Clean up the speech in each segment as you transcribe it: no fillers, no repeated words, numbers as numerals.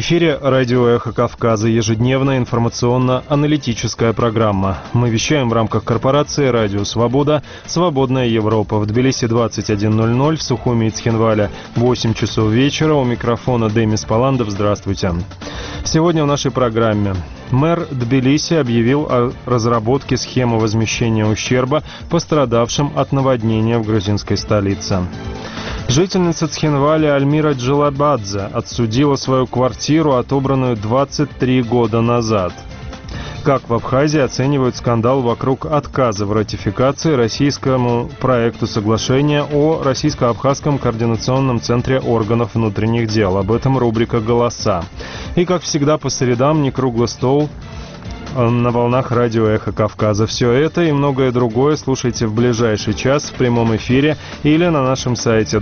эфире радио «Эхо Кавказа», ежедневная информационно-аналитическая программа. Мы вещаем в рамках корпорации «Радио Свобода», «Свободная Европа». В Тбилиси 21:00, в Сухуми и Цхинвале 8 часов вечера. У микрофона Демис Паландов. Здравствуйте. Сегодня в нашей программе. Мэр Тбилиси объявил о разработке схемы возмещения ущерба пострадавшим от наводнения в грузинской столице. Жительница Цхинваля Альмира Джилабадзе отсудила свою квартиру, отобранную 23 года назад. Как в Абхазии оценивают скандал вокруг отказа в ратификации российскому проекту соглашения о Российско-Абхазском координационном центре органов внутренних дел. Об этом рубрика «Голоса». И, как всегда, по средам не круглый стол на волнах радио «Эхо Кавказа». Все это и многое другое слушайте в ближайший час в прямом эфире или на нашем сайте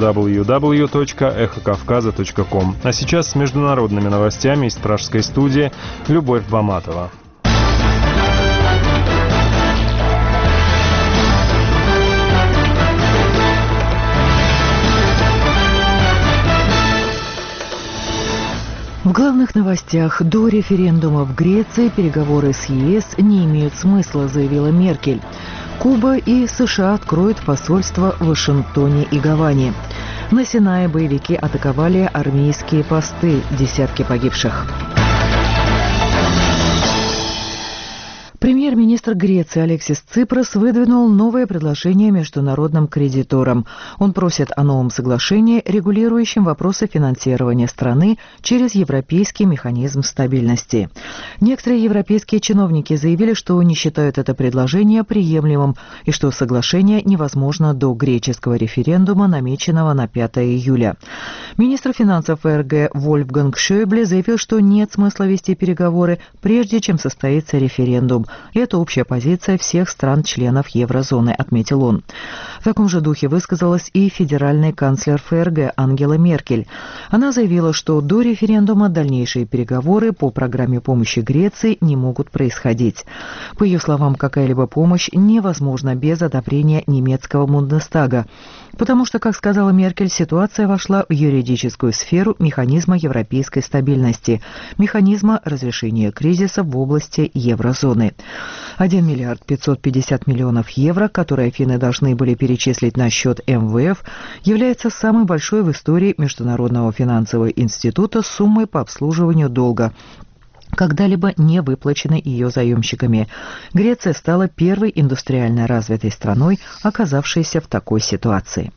www.эхокавказа.ком. А сейчас с международными новостями из пражской студии Любовь Баматова. В главных новостях: до референдума в Греции переговоры с ЕС не имеют смысла, заявила Меркель. Куба и США откроют посольства в Вашингтоне и Гаване. На Синае боевики атаковали армейские посты, десятки погибших. Премьер-министр Греции Алексис Ципрос выдвинул новое предложение международным кредиторам. Он просит о новом соглашении, регулирующем вопросы финансирования страны через Европейский механизм стабильности. Некоторые европейские чиновники заявили, что не считают это предложение приемлемым и что соглашение невозможно до греческого референдума, намеченного на 5 июля. Министр финансов ФРГ Вольфганг Шойбле заявил, что нет смысла вести переговоры, прежде чем состоится референдум. И это общая позиция всех стран-членов еврозоны, отметил он. В таком же духе высказалась и федеральный канцлер ФРГ Ангела Меркель. Она заявила, что до референдума дальнейшие переговоры по программе помощи Греции не могут происходить. По ее словам, какая-либо помощь невозможна без одобрения немецкого Бундестага, потому что, как сказала Меркель, ситуация вошла в юридическую сферу механизма европейской стабильности, механизма разрешения кризиса в области еврозоны. 1 миллиард 550 миллионов евро, которые Афины должны были перечислить на счет МВФ, является самой большой в истории Международного финансового института суммой по обслуживанию долга, когда-либо не выплачены ее заемщиками. Греция стала первой индустриально развитой страной, оказавшейся в такой ситуации.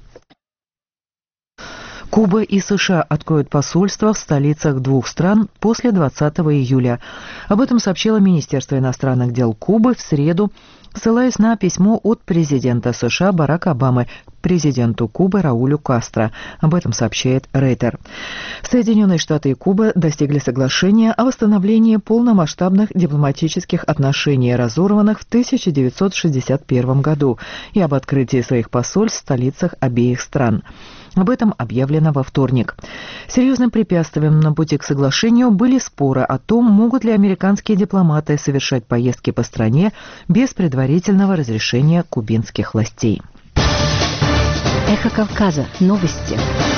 Куба и США откроют посольства в столицах двух стран после 20 июля. Об этом сообщило Министерство иностранных дел Кубы в среду, ссылаясь на письмо от президента США Барака Обамы президенту Кубы Раулю Кастро. Об этом сообщает Рейтер. Соединенные Штаты и Куба достигли соглашения о восстановлении полномасштабных дипломатических отношений, разорванных в 1961 году, и об открытии своих посольств в столицах обеих стран. Об этом объявлено во вторник. Серьезным препятствием на пути к соглашению были споры о том, могут ли американские дипломаты совершать поездки по стране без предварительного разрешения кубинских властей. Эхо Кавказа. Новости.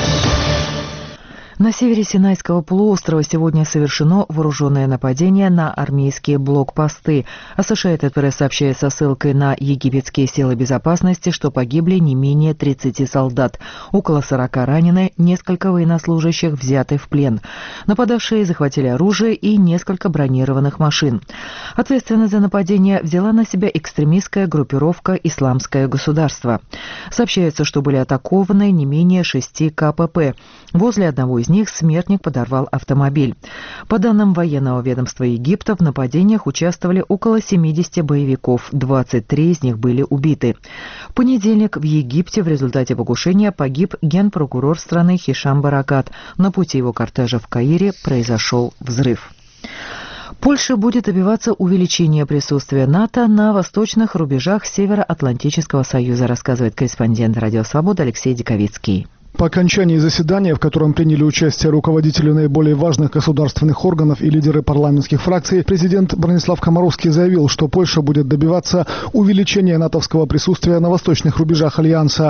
На севере Синайского полуострова сегодня совершено вооруженное нападение на армейские блокпосты. Associated Press сообщает со ссылкой на египетские силы безопасности, что погибли не менее 30 солдат, около 40 ранены, несколько военнослужащих взяты в плен. Нападавшие захватили оружие и несколько бронированных машин. Ответственность за нападение взяла на себя экстремистская группировка «Исламское государство». Сообщается, что были атакованы не менее 6 КПП. Возле одного из них смертник подорвал автомобиль. По данным военного ведомства Египта, в нападениях участвовали около 70 боевиков, 23 из них были убиты. В понедельник в Египте в результате покушения погиб генпрокурор страны Хишам Баракат. На пути его кортежа в Каире произошел взрыв. Польша будет добиваться увеличения присутствия НАТО на восточных рубежах Североатлантического союза, рассказывает корреспондент «Радио Свобода» Алексей Диковицкий. По окончании заседания, в котором приняли участие руководители наиболее важных государственных органов и лидеры парламентских фракций, президент Бронислав Комаровский заявил, что Польша будет добиваться увеличения натовского присутствия на восточных рубежах Альянса.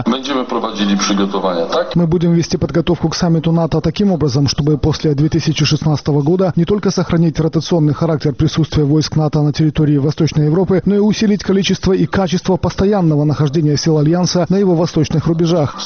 Мы будем вести подготовку к саммиту НАТО таким образом, чтобы после 2016 года не только сохранить ротационный характер присутствия войск НАТО на территории Восточной Европы, но и усилить количество и качество постоянного нахождения сил Альянса на его восточных рубежах,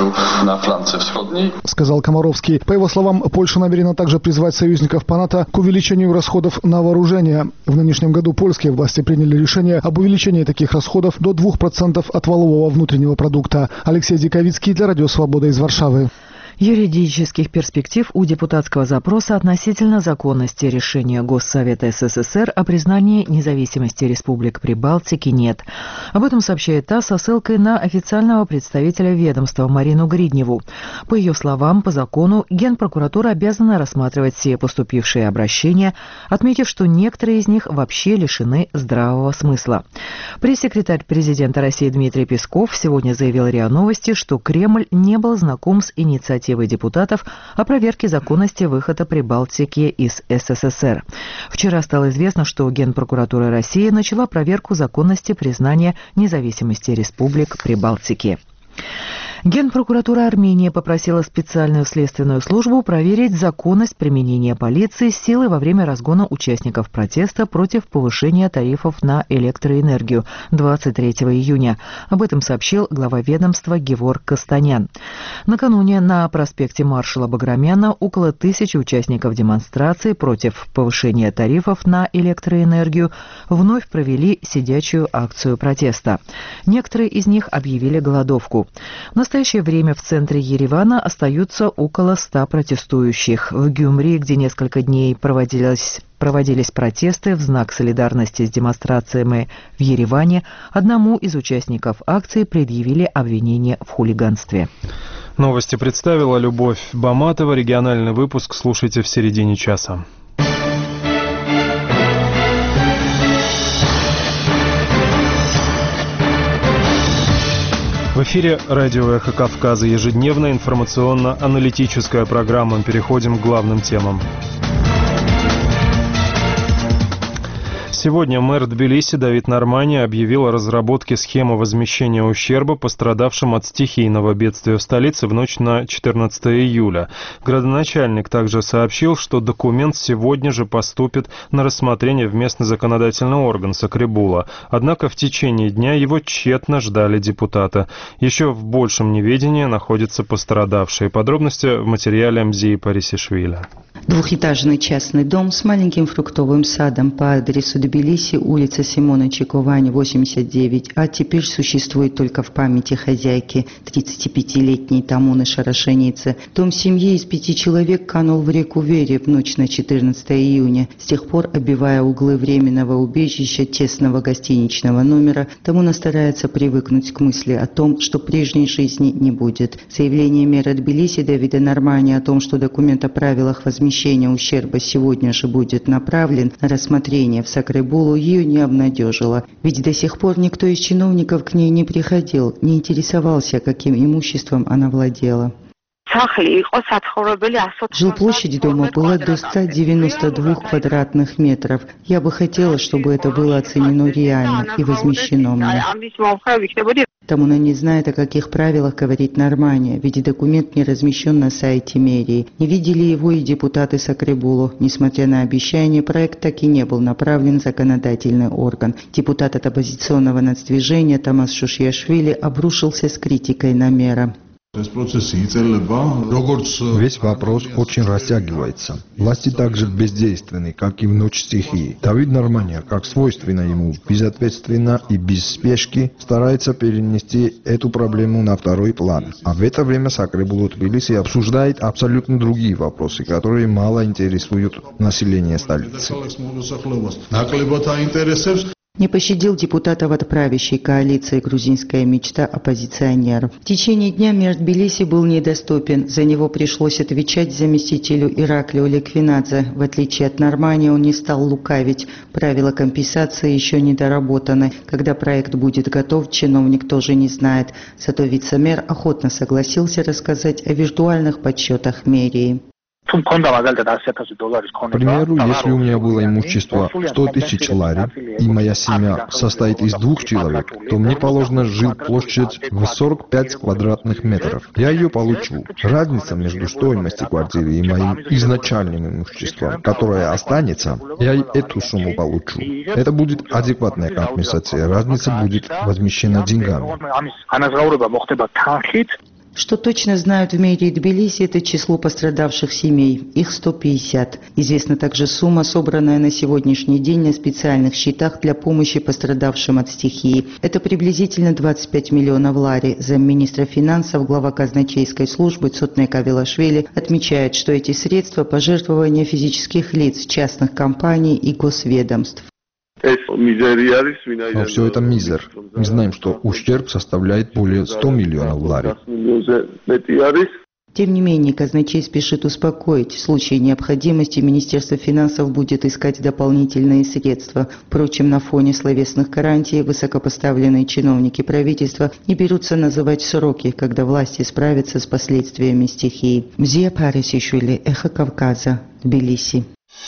сказал Комаровский. По его словам, Польша намерена также призвать союзников по НАТО к увеличению расходов на вооружение. В нынешнем году польские власти приняли решение об увеличении таких расходов до 2% от валового внутреннего продукта. Алексей Диковицкий для Радио Свобода из Варшавы. Юридических перспектив у депутатского запроса относительно законности решения Госсовета СССР о признании независимости республик Прибалтики нет. Об этом сообщает ТАСС со ссылкой на официального представителя ведомства Марину Гридневу. По ее словам, по закону Генпрокуратура обязана рассматривать все поступившие обращения, отметив, что некоторые из них вообще лишены здравого смысла. Пресс-секретарь президента России Дмитрий Песков сегодня заявил РИА Новости, что Кремль не был знаком с инициативой депутатов о проверке законности выхода Прибалтики из СССР. Вчера стало известно, что Генпрокуратура России начала проверку законности признания независимости республик Прибалтики. Генпрокуратура Армении попросила специальную следственную службу проверить законность применения полиции силы во время разгона участников протеста против повышения тарифов на электроэнергию 23 июня. Об этом сообщил глава ведомства Геворг Костанян. Накануне на проспекте маршала Баграмяна около 1000 участников демонстрации против повышения тарифов на электроэнергию вновь провели сидячую акцию протеста. Некоторые из них объявили голодовку. В настоящее время в центре Еревана остаются около 100 протестующих. В Гюмри, где несколько дней проводились протесты в знак солидарности с демонстрациями в Ереване, одному из участников акции предъявили обвинение в хулиганстве. Новости представила Любовь Баматова. Региональный выпуск слушайте в середине часа. В эфире радио «Эхо Кавказа», ежедневная информационно-аналитическая программа. Переходим к главным темам. Сегодня мэр Тбилиси Давид Нормани объявил о разработке схемы возмещения ущерба пострадавшим от стихийного бедствия в столице в ночь на 14 июля. Градоначальник также сообщил, что документ сегодня же поступит на рассмотрение в местный законодательный орган Сакребула. Однако в течение дня его тщетно ждали депутаты. Еще в большем неведении находятся пострадавшие. Подробности в материале Мзии Парисишвили. Двухэтажный частный дом с маленьким фруктовым садом по адресу Тбилиси, улица Симона Чиковань, 89, а теперь существует только в памяти хозяйки, 35-летней Тамуны Шарашеницы. Дом семьи из 5 человек канул в реку Вере в ночь на 14 июня. С тех пор, оббивая углы временного убежища тесного гостиничного номера, Тамуна старается привыкнуть к мысли о том, что прежней жизни не будет. Заявление мэра Тбилиси Давида Нормани о том, что документ о правилах возмещения ущерба сегодня же будет направлен на рассмотрение в Сакребулу, ее не обнадежило. Ведь до сих пор никто из чиновников к ней не приходил, не интересовался, каким имуществом она владела. Жилплощадь дома была до 192 квадратных метров. Я бы хотела, чтобы это было оценено реально и возмещено мне. Тамуна не знает, о каких правилах говорит Нормани, ведь документ не размещен на сайте мэрии. Не видели его и депутаты Сакребулу. Несмотря на обещание, проект так и не был направлен в законодательный орган. Депутат от оппозиционного нацдвижения Тамас Шушьяшвили обрушился с критикой на мэра. Весь вопрос очень растягивается. Власти также бездейственны, как и в ночь стихии. Давид Нормани, как свойственно ему, безответственно и без спешки старается перенести эту проблему на второй план. А в это время Сакребулу Тбилиси обсуждает абсолютно другие вопросы, которые мало интересуют население столицы. Не пощадил депутатов от правящей коалиции «Грузинская мечта» оппозиционеров. В течение дня мэр Тбилиси был недоступен. За него пришлось отвечать заместителю Ираклию Ликвинадзе. В отличие от Нормани, он не стал лукавить. Правила компенсации еще не доработаны. Когда проект будет готов, чиновник тоже не знает. Зато вице-мэр охотно согласился рассказать о виртуальных подсчетах мэрии. К примеру, если у меня было имущество 100 тысяч лари, и моя семья состоит из 2 человек, то мне положена жилплощадь в 45 квадратных метров. Я ее получу. Разница между стоимостью квартиры и моим изначальным имуществом, которое останется, я и эту сумму получу. Это будет адекватная компенсация. Разница будет возмещена деньгами. Что точно знают в мэрии Тбилиси, это число пострадавших семей. Их 150. Известна также сумма, собранная на сегодняшний день на специальных счетах для помощи пострадавшим от стихии. Это приблизительно 25 миллионов лари. Замминистра финансов, глава казначейской службы Цотне Кавилашвили отмечает, что эти средства – пожертвования физических лиц, частных компаний и госведомств. Но все это мизер. Мы знаем, что ущерб составляет более 100 миллионов лари. Тем не менее, казначей спешит успокоить. В случае необходимости Министерство финансов будет искать дополнительные средства. Впрочем, на фоне словесных гарантий высокопоставленные чиновники правительства не берутся называть сроки, когда власти справятся с последствиями стихии. Мзия Парисишвили, Эхо Кавказа, Тбилиси.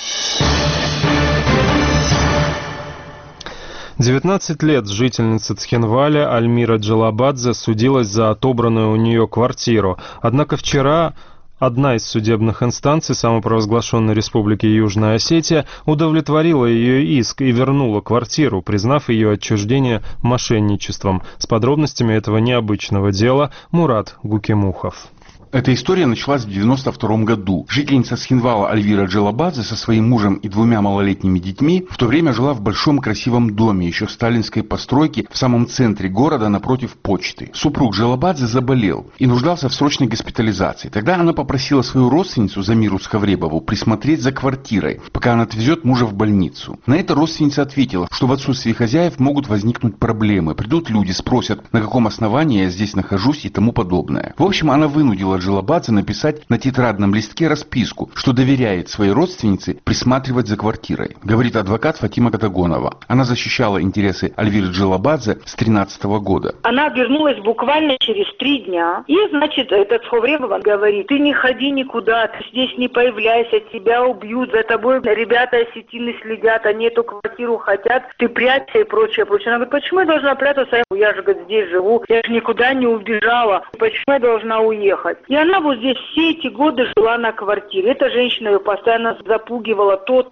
19 лет жительница Цхинваля Альмира Джалабадзе судилась за отобранную у нее квартиру. Однако вчера одна из судебных инстанций самопровозглашенной Республики Южная Осетия удовлетворила ее иск и вернула квартиру, признав ее отчуждение мошенничеством. С подробностями этого необычного дела Мурат Гукимухов. Эта история началась в 1992 году. Жительница Цхинвала Альвира Джалабадзе со своим мужем и 2 малолетними детьми в то время жила в большом красивом доме, еще сталинской постройки, в самом центре города напротив почты. Супруг Джалабадзе заболел и нуждался в срочной госпитализации. Тогда она попросила свою родственницу Замиру Схавребову присмотреть за квартирой, пока она отвезет мужа в больницу. На это родственница ответила, что в отсутствии хозяев могут возникнуть проблемы. Придут люди, спросят, на каком основании я здесь нахожусь и тому подобное. В общем, она вынудила Джалабадзе написать на тетрадном листке расписку, что доверяет своей родственнице присматривать за квартирой, говорит адвокат Фатима Катагонова. Она защищала интересы Альвиры Джалабадзе с 2013 года. Она вернулась буквально через 3 дня. И, значит, этот Схавребова говорит: ты не ходи никуда, ты здесь не появляйся, тебя убьют, за тобой ребята осетины следят, они эту квартиру хотят, ты прячься и прочее, прочее. Она говорит: почему я должна прятаться? Я же, говорит, здесь живу, я же никуда не убежала, почему я должна уехать? И она вот здесь все эти годы жила на квартире. Эта женщина ее постоянно запугивала то.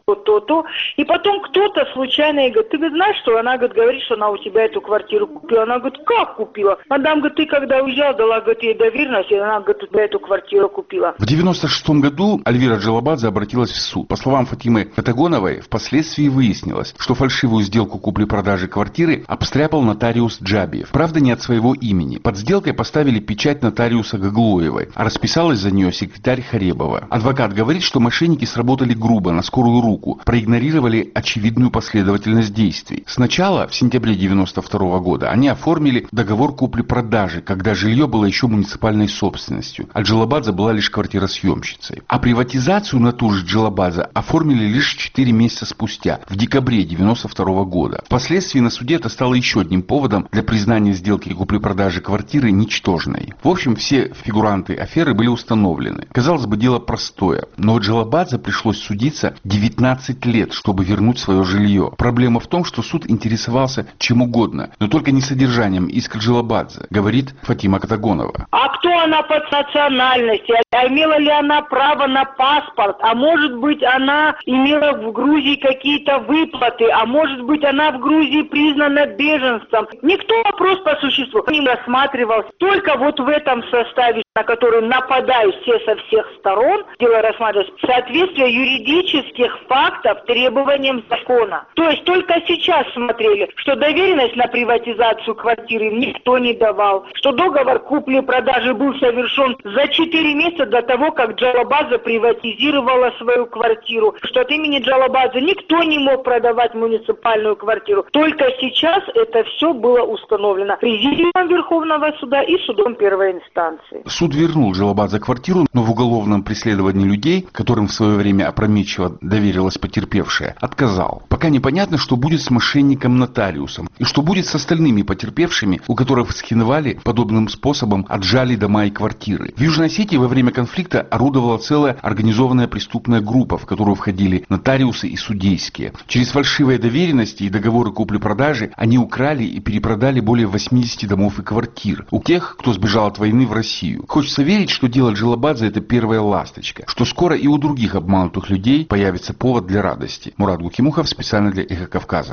И потом кто-то случайно ей говорит: ты знаешь, что она говорит, что она у тебя эту квартиру купила. Она говорит: как купила? Мадам говорит: ты когда уезжала, дала, говорит, ей доверенность, и она, говорит, у тебя эту квартиру купила. В 1996 году Альвира Джалабадзе обратилась в суд. По словам Фатимы Катагоновой, впоследствии выяснилось, что фальшивую сделку купли-продажи квартиры обстряпал нотариус Джабиев. Правда, не от своего имени. Под сделкой поставили печать нотариуса Гаглоевой, а расписалась за нее секретарь Харебова. Адвокат говорит, что мошенники сработали грубо, на скорую руку, проигнорировали очевидную последовательность действий. Сначала, в сентябре 1992 года, они оформили договор купли-продажи, когда жилье было еще муниципальной собственностью, а Джалабадзе была лишь квартиросъемщицей. А приватизацию на ту же Джалабадзе оформили лишь 4 месяца спустя, в декабре 1992 года. Впоследствии на суде это стало еще одним поводом для признания сделки купли-продажи квартиры ничтожной. В общем, все фигуранты аферы были установлены. Казалось бы, дело простое, но Джалабадзе пришлось судиться 19 лет, чтобы вернуть свое жилье. Проблема в том, что суд интересовался чем угодно, но только не содержанием иска Джалабадзе, говорит Фатима Катагонова. А кто она по национальности? А имела ли она право на паспорт? А может быть, она имела в Грузии какие-то выплаты? А может быть, она в Грузии признана беженцем? Никто вопрос по существу не рассматривался. Только вот в этом составе. на который нападают все со всех сторон, дело рассматривается соответствие юридических фактов требованиям закона. То есть только сейчас смотрели, что доверенность на приватизацию квартиры никто не давал, что договор купли-продажи был совершен за 4 месяца до того, как Джалабаза приватизировала свою квартиру, что от имени Джалабаза никто не мог продавать муниципальную квартиру. Только сейчас это все было установлено Президиумом Верховного суда и судом первой инстанции. Суд вернул Джалабаза квартиру, но в уголовном преследовании людей, которым в свое время опрометчиво доверилась потерпевшая, отказал. Пока непонятно, что будет с мошенником-нотариусом и что будет с остальными потерпевшими, у которых в Схинвале подобным способом отжали дома и квартиры. В Южной Осетии во время конфликта орудовала целая организованная преступная группа, в которую входили нотариусы и судейские. Через фальшивые доверенности и договоры купли-продажи они украли и перепродали более 80 домов и квартир у тех, кто сбежал от войны в Россию. Хочется верить, что дело Джалабаза — это первая ласточка, что скоро и у других обманутых людей появится повод для радости. Мурат Гукимухов специально для «Эхо Кавказа».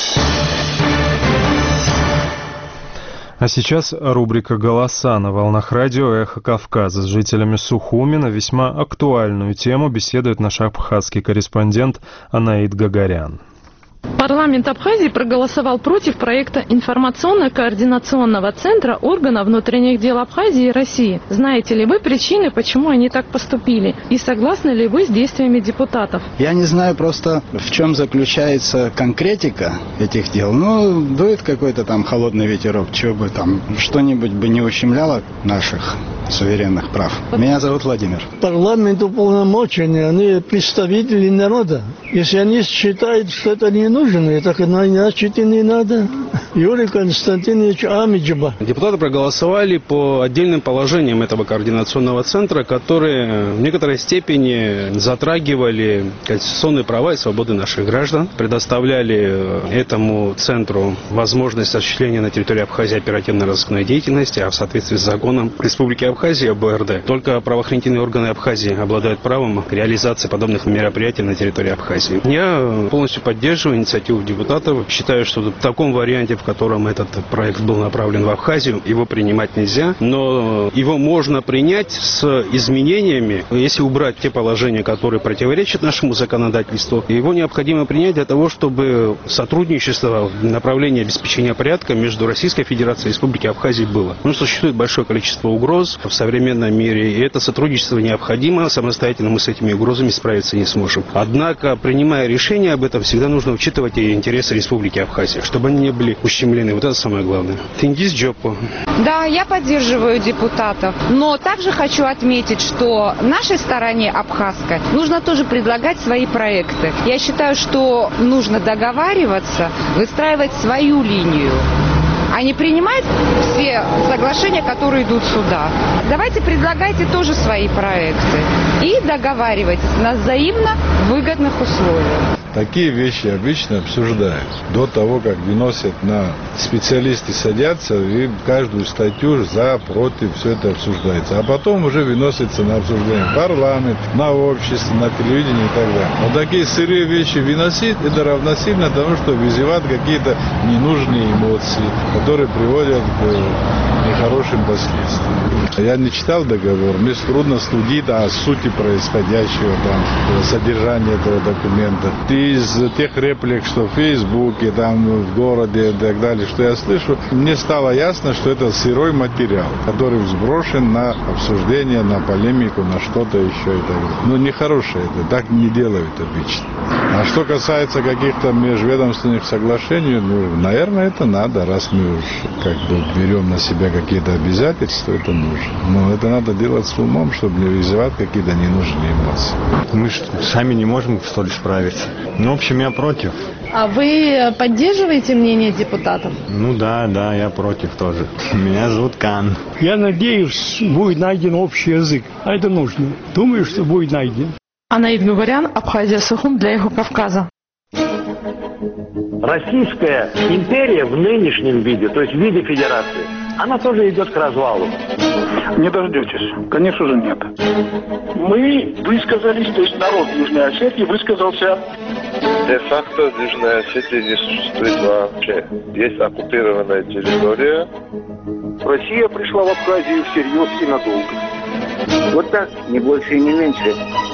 А сейчас рубрика «Голоса» на волнах радио «Эхо Кавказа». С жителями Сухуми на весьма актуальную тему беседует наш абхазский корреспондент Анаид Гагарян. Парламент Абхазии проголосовал против проекта информационно-координационного центра органов внутренних дел Абхазии и России. Знаете ли вы причины, почему они так поступили? И согласны ли вы с действиями депутатов? Я не знаю просто, в чем заключается конкретика этих дел. Ну, дует какой-то там холодный ветерок, чего бы там, что-нибудь бы не ущемляло наших суверенных прав. Меня зовут Владимир. Парламент уполномоченный, они представители народа. Если они считают, что это не нужно, так значит и не надо. Юрий Константинович Амиджиба. Депутаты проголосовали по отдельным положениям этого координационного центра, которые в некоторой степени затрагивали конституционные права и свободы наших граждан, предоставляли этому центру возможность осуществления на территории Абхазии оперативно-розыскной деятельности, а в соответствии с законом Республики Абхазия, БРД, только правоохранительные органы Абхазии обладают правом реализации подобных мероприятий на территории Абхазии. Я полностью поддерживаю инициативу депутатов. Считаю, что в таком варианте, в котором этот проект был направлен в Абхазию, его принимать нельзя, но его можно принять с изменениями, если убрать те положения, которые противоречат нашему законодательству. Его необходимо принять для того, чтобы сотрудничество в направлении обеспечения порядка между Российской Федерацией и Республикой Абхазия было. Потому что существует большое количество угроз в современном мире, и это сотрудничество необходимо. Самостоятельно мы с этими угрозами справиться не сможем. Однако, принимая решение об этом, всегда нужно учитывать и интересы Республики Абхазия, чтобы они не были ущемлены. Вот это самое главное. Тингиз Джоппо. Да, я поддерживаю депутатов, но также хочу отметить, что нашей стороне абхазской нужно тоже предлагать свои проекты. Я считаю, что нужно договариваться, выстраивать свою линию, а не принимать все соглашения, которые идут сюда. Давайте предлагайте тоже свои проекты и договаривайтесь на взаимно выгодных условиях. Такие вещи обычно обсуждают. До того, как выносят на специалисты садятся и каждую статью за, против, все это обсуждается. А потом уже выносится на обсуждение в парламент, на общество, на телевидение и так далее. Но такие сырые вещи выносить, это равносильно тому, что вызывают какие-то ненужные эмоции, которые приводят к нехорошим последствиям. Я не читал договор, мне трудно судить о сути происходящего, там, содержания этого документа. Из тех реплик, что в Фейсбуке, там, в городе и так далее, что я слышу, мне стало ясно, что это сырой материал, который сброшен на обсуждение, на полемику, на что-то еще и так далее. Ну, нехорошее это, так не делают обычно. А что касается каких-то межведомственных соглашений, ну, наверное, это надо, раз мы уж как бы берем на себя какие-то обязательства, это нужно. Но это надо делать с умом, чтобы не вызывать какие-то ненужные эмоции. Мы сами не можем, что ли, справиться. Ну, в общем, я против. А вы поддерживаете мнение депутатов? Ну да, я против тоже. Меня зовут Кан. Я надеюсь, будет найден общий язык. А это нужно. Думаю, что будет найден. Анаид Гагарян, Абхазия, Сухум для «Эхо Кавказа». Российская империя в нынешнем виде, то есть в виде федерации, она тоже идет к развалу. Не дождетесь. Конечно же, нет. Мы высказались, то есть народ Южной Осетии высказался Де-факто Южная Осетия не существует вообще. Есть оккупированная территория. Россия пришла в Абхазию всерьез и надолго. Вот так, не больше и не меньше.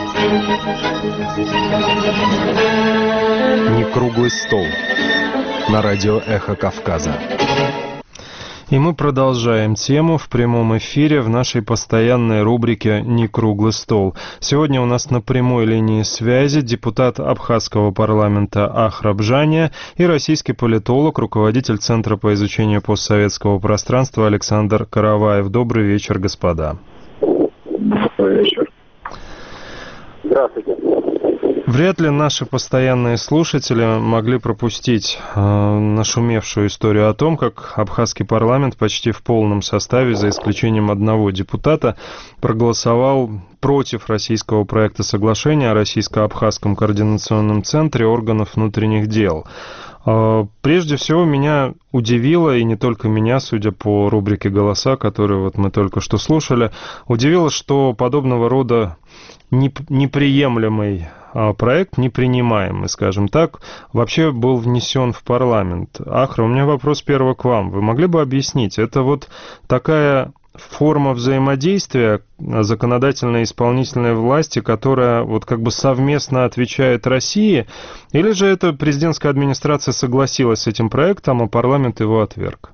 Не круглый стол. На радио «Эхо Кавказа». И мы продолжаем тему в прямом эфире в нашей постоянной рубрике «Не круглый стол». Сегодня у нас на прямой линии связи депутат Абхазского парламента Ахрабжания и российский политолог, руководитель Центра по изучению постсоветского пространства Александр Караваев. Добрый вечер, господа. Добрый вечер. Здравствуйте. Вряд ли наши постоянные слушатели могли пропустить нашумевшую историю о том, как абхазский парламент почти в полном составе, за исключением одного депутата, проголосовал против российского проекта соглашения о Российско-Абхазском координационном центре органов внутренних дел. Прежде всего, меня удивило, и не только меня, судя по рубрике «Голоса», которую вот мы только что слушали, удивило, что подобного рода неприемлемый проект, непринимаемый, скажем так, вообще был внесен в парламент. Ахра, у меня вопрос первый к вам. Вы могли бы объяснить, это вот такая форма взаимодействия законодательной и исполнительной власти, которая вот как бы совместно отвечает России, или же эта президентская администрация согласилась с этим проектом, а парламент его отверг?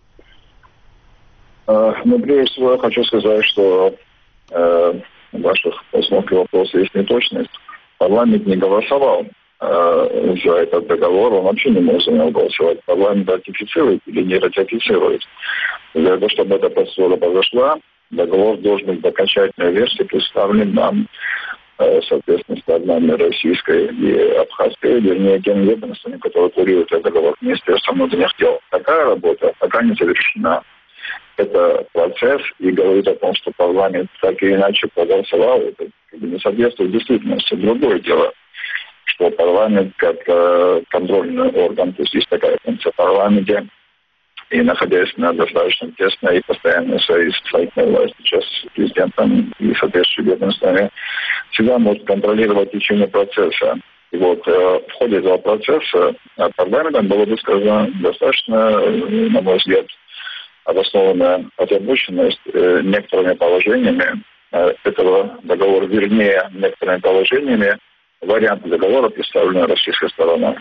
Ну, прежде всего, я хочу сказать, что в ваших постановках вопросов есть неточность. Парламент не голосовал за этот договор, он вообще не может за него голосовать. Парламент ратифицирует или не ратифицирует. Для того, чтобы эта процедура произошла, договор должен быть в окончательной версии представлен нам, соответственно, сторонами российской и абхазской, вернее, теми ведомствами, которые курируют этот договор, Министерством внутренних дел. Такая работа пока не завершена. Это процесс, и говорит о том, что парламент так или иначе проголосовал, это не соответствует действительности. Другое дело, что парламент как контрольный орган, то есть есть такая функция в парламенте, и находясь на достаточно тесной и постоянной своей исполнительной власти, сейчас с президентом и соответствующими ведомствами, всегда может контролировать течение процесса. И вот в ходе этого процесса парламентом было высказано достаточно, на мой взгляд, обоснованная озабоченность некоторыми положениями этого договора, вернее, некоторыми положениями варианта договора, представленного российской стороной.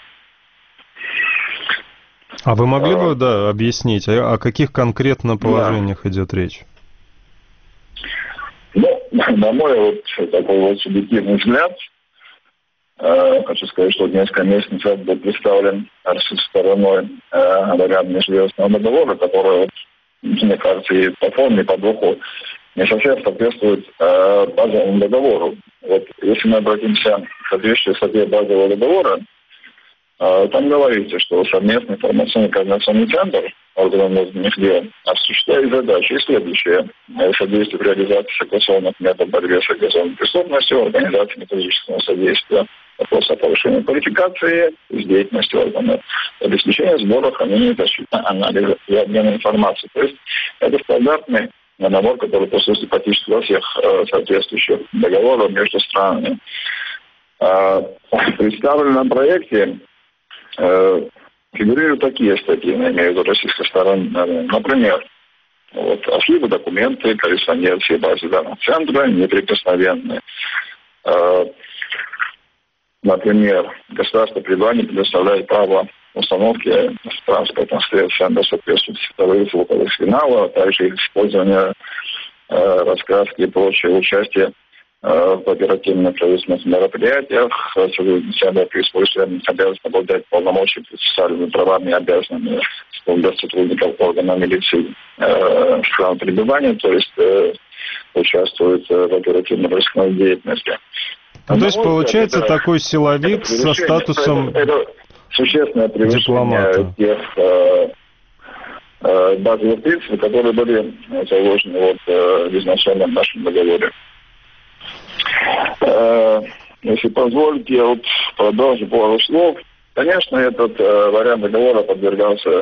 А вы могли бы, объяснить, о каких конкретно положениях идет речь? Ну, на мой такой вот субъективный взгляд, хочу сказать, что несколько месяцев назад был представлен российской стороной вариант межведомственного договора, который, мне кажется, и по форме, и по духу не совсем соответствует базовому договору. Вот если мы обратимся к соответствующей статье базового договора, там говорится, что совместный информационный координационный центр органов внутренних дел осуществляет задачи и следующие: содействие в реализации согласованных методов борьбы с организованной преступностью, организации методического содействия, вопрос о повышении квалификации с деятельностью органов, обеспечение сбора, хранения, защиты, анализа и обмена информацией. То есть это стандартный набор, который присутствует практически во всех соответствующих договорах между странами. В представленном проекте фигурируют такие статьи, я имею в виду российской стороны. Например, архивы, документы, корреспонденции, базы данных центра неприкосновенны. Например, государство пребывания предоставляет право установки в транспортных средствах до соответствующих световых звуковых сигналов, а также использование раскраски и прочее участие в оперативно-правительственных мероприятиях, себя при использовании обязанности обладать полномочиями, процессуальными правами и обязанностями для сотрудников органов милиции стран пребывания, то есть участвуют в оперативно-розыскной деятельности. То есть получается такой силовик со статусом это существенное превышение тех базовых принципов, которые были заложены в изначальном нашем договоре. Если позволите, я продолжу пару слов. Конечно, этот вариант договора подвергался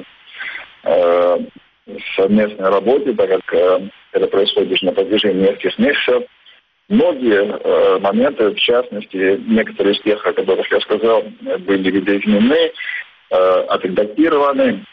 совместной работе, так как это происходит на протяжении нескольких месяцев. многие моменты, в частности, некоторые из тех, о которых я сказал, были видоизменены, отредактированы.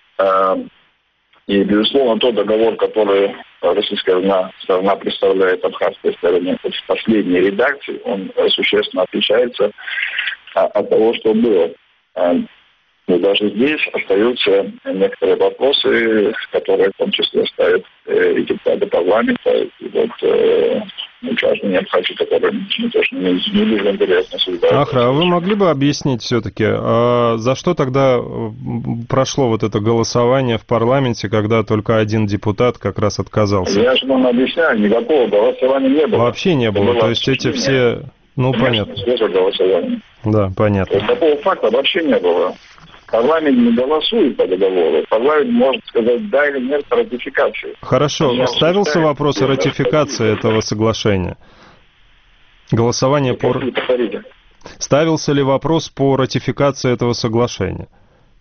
И, безусловно, тот договор, который российская сторона представляет абхазской стороне в последней редакции, он существенно отличается от того, что было. Но даже здесь остаются некоторые вопросы, которые в том числе ставят и депутаты парламента, и вот граждане Абхазии, которые не то, что не были интересно осуждают. Ахра, а вы могли бы объяснить все-таки, за что тогда прошло вот это голосование в парламенте, когда только один депутат как раз отказался? Я же вам объясняю, никакого голосования не было. Вообще не было, то есть эти все... Ну, понятно. Голосование. Да, понятно. Такого факта вообще не было. Парламент не голосует по договору. Парламент может сказать да или нет по ратификации. Хорошо. Ставился вопрос о ратификации этого соглашения? Голосование по... Ставился ли вопрос по ратификации этого соглашения?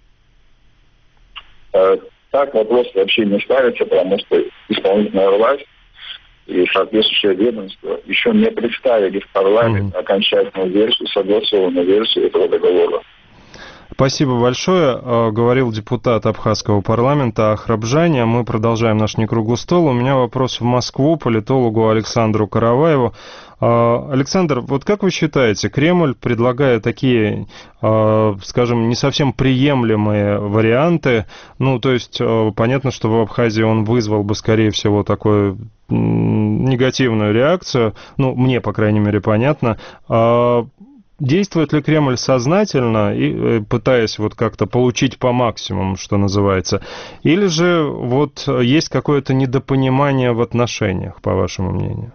Так вопрос вообще не ставится, потому что исполнительная власть и соответствующее ведомство еще не представили в парламент окончательную версию, согласованную версию этого договора. Спасибо большое. Говорил депутат Абхазского парламента Ахрабжани. Мы продолжаем наш некруглый стол. У меня вопрос в Москву политологу Александру Караваеву. Александр, вот как вы считаете, Кремль, предлагая такие, скажем, не совсем приемлемые варианты, ну, то есть, понятно, что в Абхазии он вызвал бы, скорее всего, такую негативную реакцию, ну, мне, по крайней мере, понятно. Действует ли Кремль сознательно, и пытаясь вот как-то получить по максимуму, что называется, или же вот есть какое-то недопонимание в отношениях, по вашему мнению?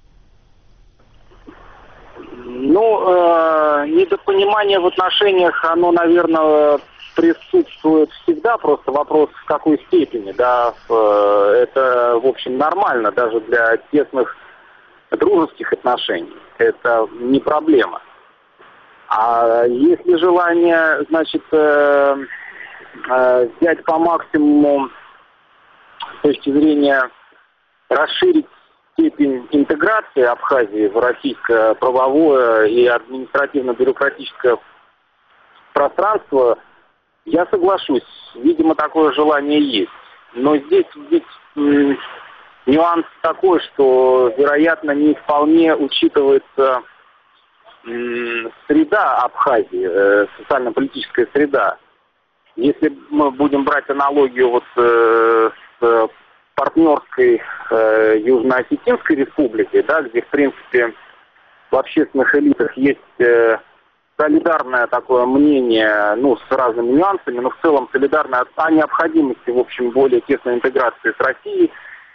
Ну, недопонимание в отношениях, оно, наверное, присутствует всегда, просто вопрос в какой степени, да, это, в общем, нормально, даже для тесных дружеских отношений, это не проблема. А если желание, значит, взять по максимуму с точки зрения расширить степень интеграции Абхазии в российское правовое и административно-бюрократическое пространство, я соглашусь. Видимо, такое желание есть. Но здесь ведь нюанс такой, что, вероятно, не вполне учитывается среда Абхазии, социально-политическая среда. Если мы будем брать аналогию вот с партнерской Южно-Осетинской республикой, да, где, в принципе, в общественных элитах есть солидарное такое мнение, ну, с разными нюансами, но в целом солидарное о необходимости, в общем, более тесной интеграции с Россией.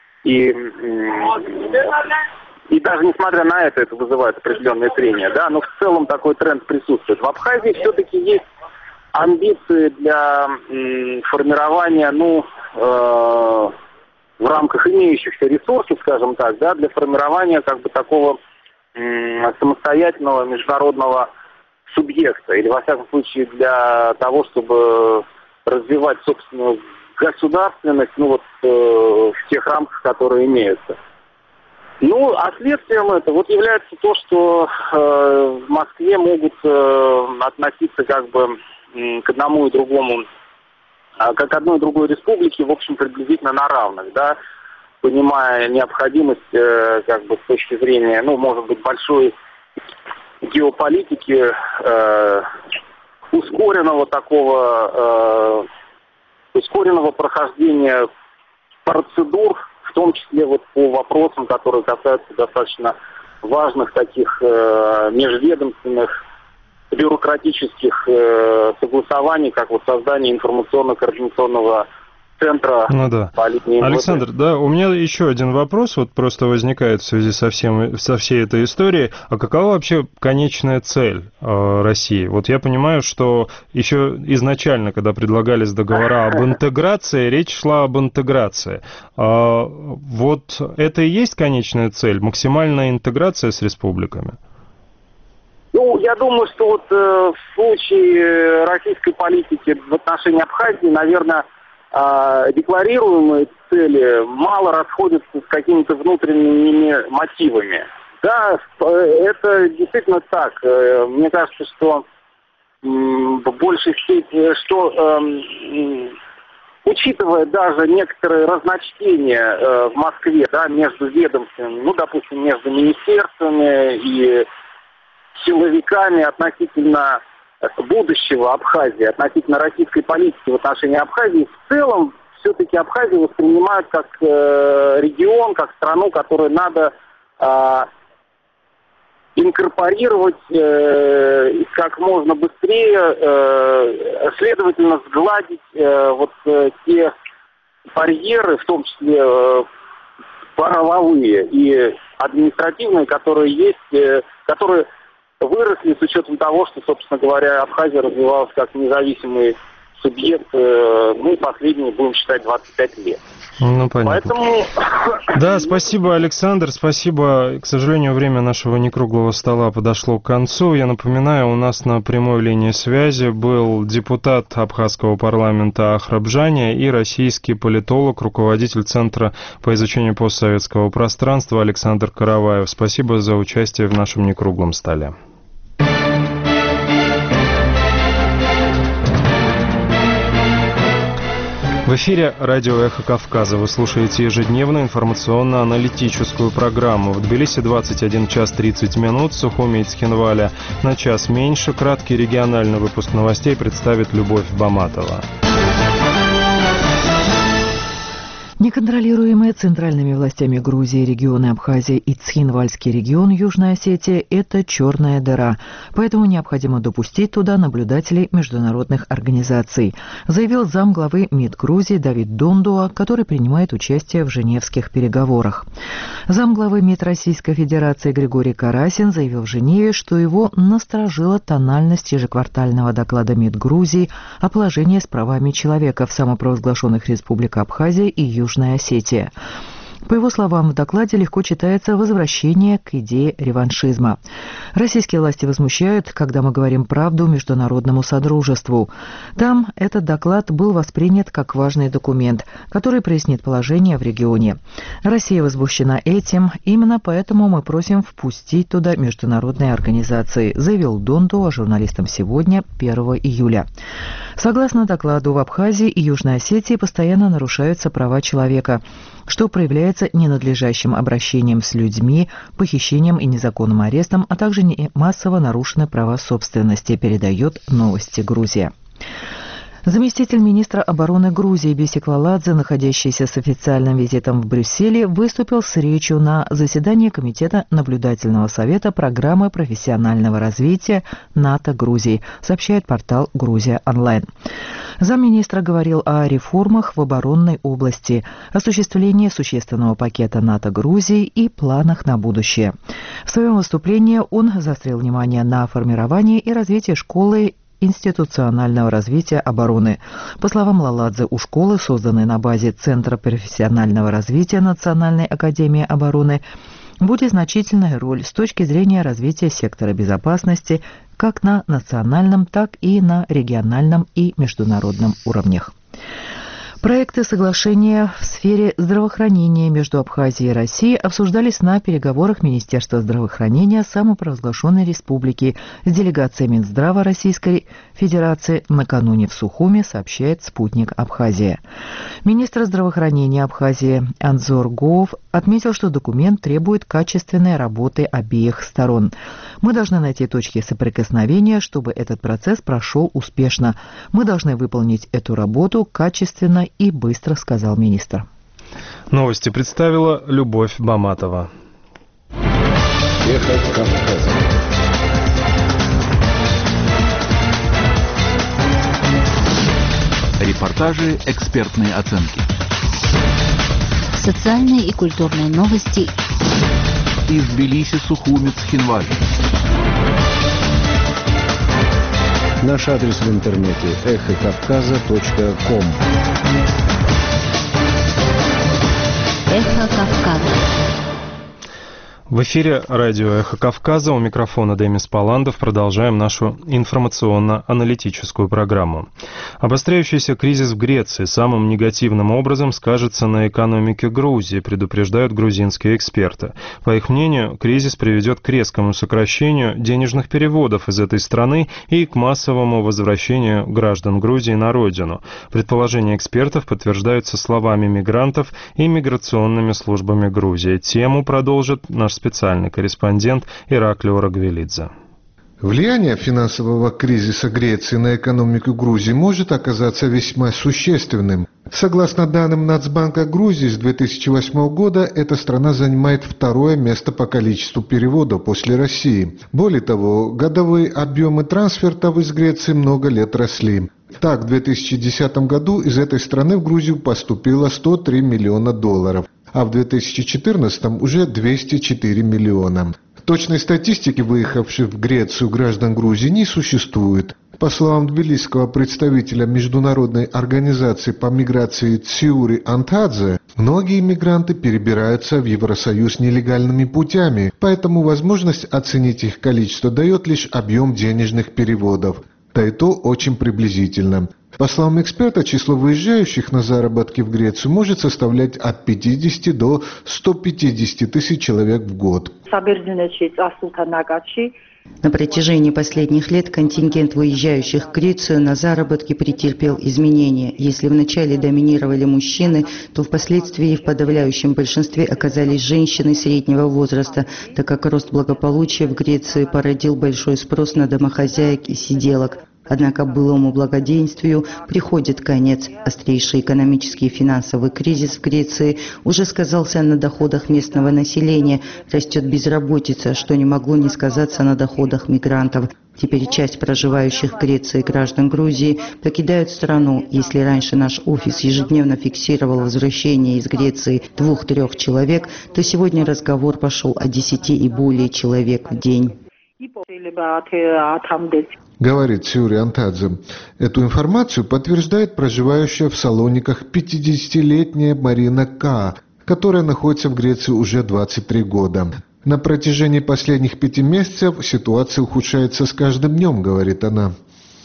И даже несмотря на это вызывает определенные трения, да, но в целом такой тренд присутствует. В Абхазии все-таки есть амбиции для формирования, ну, в рамках имеющихся ресурсов, скажем так, да, для формирования как бы такого самостоятельного международного субъекта, или во всяком случае для того, чтобы развивать собственную государственность, ну вот в тех рамках, которые имеются. Ну, а следствием этого вот является то, что в Москве могут относиться как бы к одному и другому, как к одной и другой республике, в общем, приблизительно на равных, да, понимая необходимость как бы с точки зрения, ну, может быть, большой геополитики, ускоренного прохождения процедур, в том числе вот по вопросам, которые касаются достаточно важных таких межведомственных бюрократических согласований, как вот создание информационно-координационного центра. Ну да. Александр, да, у меня еще один вопрос вот просто возникает в связи со всей этой историей. А какова вообще конечная цель России? Вот я понимаю, что еще изначально, когда предлагались договора об интеграции, речь шла об интеграции. Вот это и есть конечная цель? Максимальная интеграция с республиками? Ну, я думаю, что вот в случае российской политики в отношении Абхазии, наверное, декларируемые цели мало расходятся с какими-то внутренними мотивами. Да, это действительно так. Мне кажется, что в большей степени, что учитывая даже некоторые разночтения в Москве, да, между ведомствами, ну, допустим, между министерствами и силовиками относительно будущего Абхазии, относительно российской политики в отношении Абхазии, в целом все-таки Абхазию воспринимают как регион, как страну, которую надо инкорпорировать как можно быстрее, следовательно, сгладить те барьеры, в том числе правовые и административные, которые есть, которые выросли с учетом того, что, собственно говоря, Абхазия развивалась как независимый субъект, последние, будем считать, 25 лет. Ну, понятно. Поэтому... Да, спасибо, Александр, спасибо. К сожалению, время нашего некруглого стола подошло к концу. Я напоминаю, у нас на прямой линии связи был депутат Абхазского парламента Ахрабжания и российский политолог, руководитель Центра по изучению постсоветского пространства Александр Караваев. Спасибо за участие в нашем некруглом столе. В эфире радио «Эхо Кавказа». Вы слушаете ежедневную информационно-аналитическую программу. В Тбилиси 21 час 30 минут, в Сухуми и Цхинвале на час меньше. Краткий региональный выпуск новостей представит Любовь Баматова. Неконтролируемые центральными властями Грузии регионы Абхазия и Цхинвальский регион Южной Осетии – это черная дыра, поэтому необходимо допустить туда наблюдателей международных организаций, заявил замглавы МИД Грузии Давид Дондуа, который принимает участие в женевских переговорах. Замглавы МИД Российской Федерации Григорий Карасин заявил в Женеве, что его насторожила тональность ежеквартального доклада МИД Грузии о положении с правами человека в самопровозглашенных республиках Абхазия и Южная Осетия. По его словам, в докладе легко читается возвращение к идее реваншизма. Российские власти возмущают, когда мы говорим правду международному содружеству. Там этот доклад был воспринят как важный документ, который прояснит положение в регионе. Россия возмущена этим, именно поэтому мы просим впустить туда международные организации, заявил Дондуа журналистам сегодня, 1 июля. Согласно докладу, в Абхазии и Южной Осетии постоянно нарушаются права человека, что проявляется ненадлежащим обращением с людьми, похищением и незаконным арестом, а также массово нарушены права собственности, передает «Новости Грузия». Заместитель министра обороны Грузии Бесик Лаладзе, находящийся с официальным визитом в Брюсселе, выступил с речью на заседании Комитета наблюдательного совета программы профессионального развития НАТО Грузии, сообщает портал «Грузия онлайн». Замминистра говорил о реформах в оборонной области, осуществлении существенного пакета НАТО Грузии и планах на будущее. В своем выступлении он заострил внимание на формировании и развитии школы институционального развития обороны. По словам Лаладзе, у школы, созданной на базе Центра профессионального развития Национальной академии обороны, будет значительная роль с точки зрения развития сектора безопасности как на национальном, так и на региональном и международном уровнях. Проекты соглашения в сфере здравоохранения между Абхазией и Россией обсуждались на переговорах Министерства здравоохранения самопровозглашенной республики с делегацией Минздрава Российской Федерации накануне в Сухуми, сообщает «Спутник Абхазия». Министр здравоохранения Абхазии Анзор Гоов отметил, что документ требует качественной работы обеих сторон. Мы должны найти точки соприкосновения, чтобы этот процесс прошел успешно. Мы должны выполнить эту работу качественно и быстро, сказал министр. Новости представила Любовь Баматова. Эхо Кавказа. Репортажи, экспертные оценки. Социальные и культурные новости. Из Тбилиси, Сухуми, Цхинвали. Наш адрес в интернете эхокавказа.ком. Эхо Кавказа. В эфире радио «Эхо Кавказа», у микрофона Демис Паландов. Продолжаем нашу информационно-аналитическую программу. Обостряющийся кризис в Греции самым негативным образом скажется на экономике Грузии, предупреждают грузинские эксперты. По их мнению, кризис приведет к резкому сокращению денежных переводов из этой страны и к массовому возвращению граждан Грузии на родину. Предположения экспертов подтверждаются словами мигрантов и миграционными службами Грузии. Тему продолжит наш специальный корреспондент Ираклий Орагвелидзе. Влияние финансового кризиса Греции на экономику Грузии может оказаться весьма существенным. Согласно данным Нацбанка Грузии, с 2008 года эта страна занимает второе место по количеству переводов после России. Более того, годовые объемы трансфертов из Греции много лет росли. Так, в 2010 году из этой страны в Грузию поступило $103 миллиона, а в 2014 уже 204 миллиона. Точной статистики выехавших в Грецию граждан Грузии не существует. По словам тбилисского представителя Международной организации по миграции Циури Антадзе, многие мигранты перебираются в Евросоюз нелегальными путями, поэтому возможность оценить их количество дает лишь объем денежных переводов. Да и то очень приблизительно. По словам эксперта, число выезжающих на заработки в Грецию может составлять от 50 до 150 тысяч человек в год. На протяжении последних лет контингент выезжающих в Грецию на заработки претерпел изменения. Если вначале доминировали мужчины, то впоследствии в подавляющем большинстве оказались женщины среднего возраста, так как рост благополучия в Греции породил большой спрос на домохозяек и сиделок. Однако былому благоденствию приходит конец. Острейший экономический и финансовый кризис в Греции уже сказался на доходах местного населения. Растет безработица, что не могло не сказаться на доходах мигрантов. Теперь часть проживающих в Греции граждан Грузии покидают страну. Если раньше наш офис ежедневно фиксировал возвращение из Греции 2-3 человек, то сегодня разговор пошел о 10 и более человек в день. Говорит Циури Антадзе. Эту информацию подтверждает проживающая в Салониках 50-летняя Марина К., которая находится в Греции уже 23 года. На протяжении последних 5 месяцев ситуация ухудшается с каждым днем, говорит она.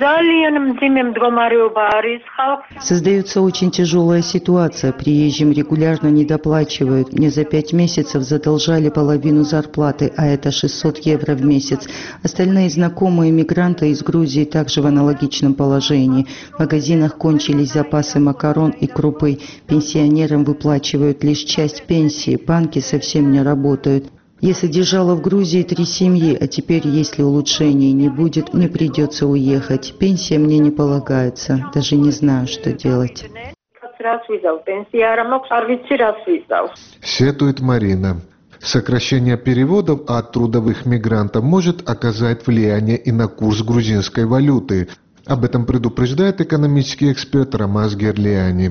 Создается очень тяжелая ситуация. Приезжим регулярно недоплачивают. Мне за 5 месяцев задолжали половину зарплаты, а это 600 евро в месяц. Остальные знакомые мигранты из Грузии также в аналогичном положении. В магазинах кончились запасы макарон и крупы. Пенсионерам выплачивают лишь часть пенсии. Банки совсем не работают. Я содержала в Грузии 3 семьи, а теперь, если улучшений не будет, мне придется уехать. Пенсия мне не полагается. Даже не знаю, что делать. Сетует Марина. Сокращение переводов от трудовых мигрантов может оказать влияние и на курс грузинской валюты. Об этом предупреждает экономический эксперт Ромас Герлиани.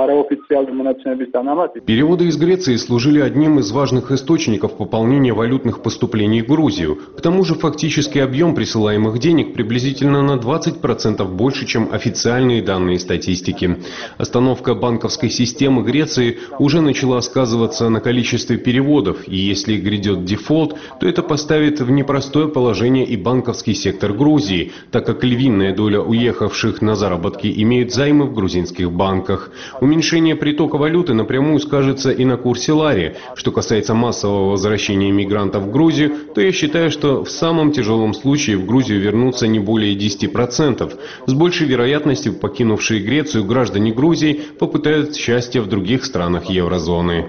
Переводы из Греции служили одним из важных источников пополнения валютных поступлений в Грузию. К тому же фактический объем присылаемых денег приблизительно на 20% больше, чем официальные данные статистики. Остановка банковской системы Греции уже начала сказываться на количестве переводов, и если грядет дефолт, то это поставит в непростое положение и банковский сектор Грузии, так как львиная доля уехавших на заработки имеют займы в грузинских банках. Уменьшение притока валюты напрямую скажется и на курсе лари. Что касается массового возвращения мигрантов в Грузию, то я считаю, что в самом тяжелом случае в Грузию вернутся не более 10%. С большей вероятностью покинувшие Грецию граждане Грузии попытают счастья в других странах еврозоны.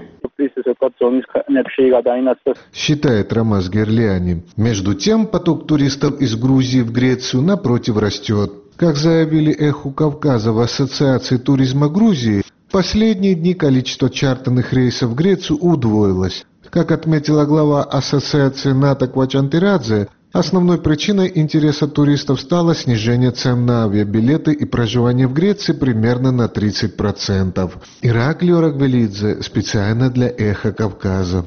Считает Ромас Герлиани. Между тем, поток туристов из Грузии в Грецию напротив растет. Как заявили «Эху Кавказа» в Ассоциации туризма Грузии, в последние дни количество чартерных рейсов в Грецию удвоилось. Как отметила глава Ассоциации Ната Квачантирадзе, основной причиной интереса туристов стало снижение цен на авиабилеты и проживание в Греции примерно на 30%. Ираклий Орагвелидзе специально для «Эха Кавказа».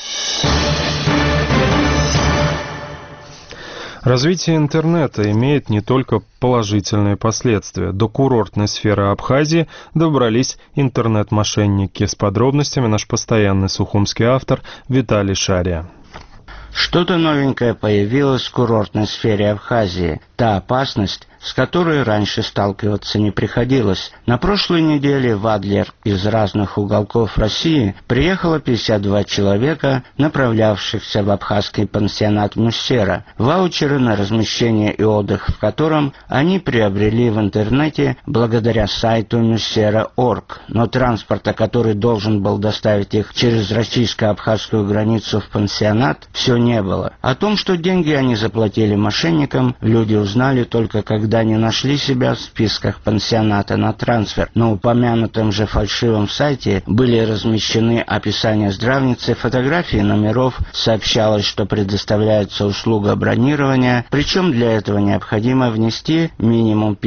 Развитие интернета имеет не только положительные последствия. До курортной сферы Абхазии добрались интернет-мошенники. С подробностями наш постоянный сухумский автор Виталий Шария. Что-то новенькое появилось в курортной сфере Абхазии. Та опасность, с которой раньше сталкиваться не приходилось. На прошлой неделе в Адлер из разных уголков России приехало 52 человека, направлявшихся в абхазский пансионат Муссера, ваучеры на размещение и отдых в котором они приобрели в интернете благодаря сайту mussera.org. Но транспорта, который должен был доставить их через российско-абхазскую границу в пансионат, все не было. О том, что деньги они заплатили мошенникам, люди узнали только когда не нашли себя в списках пансионата на трансфер. На упомянутом же фальшивом сайте были размещены описания здравницы, фотографии номеров, сообщалось, что предоставляется услуга бронирования, причем для этого необходимо внести минимум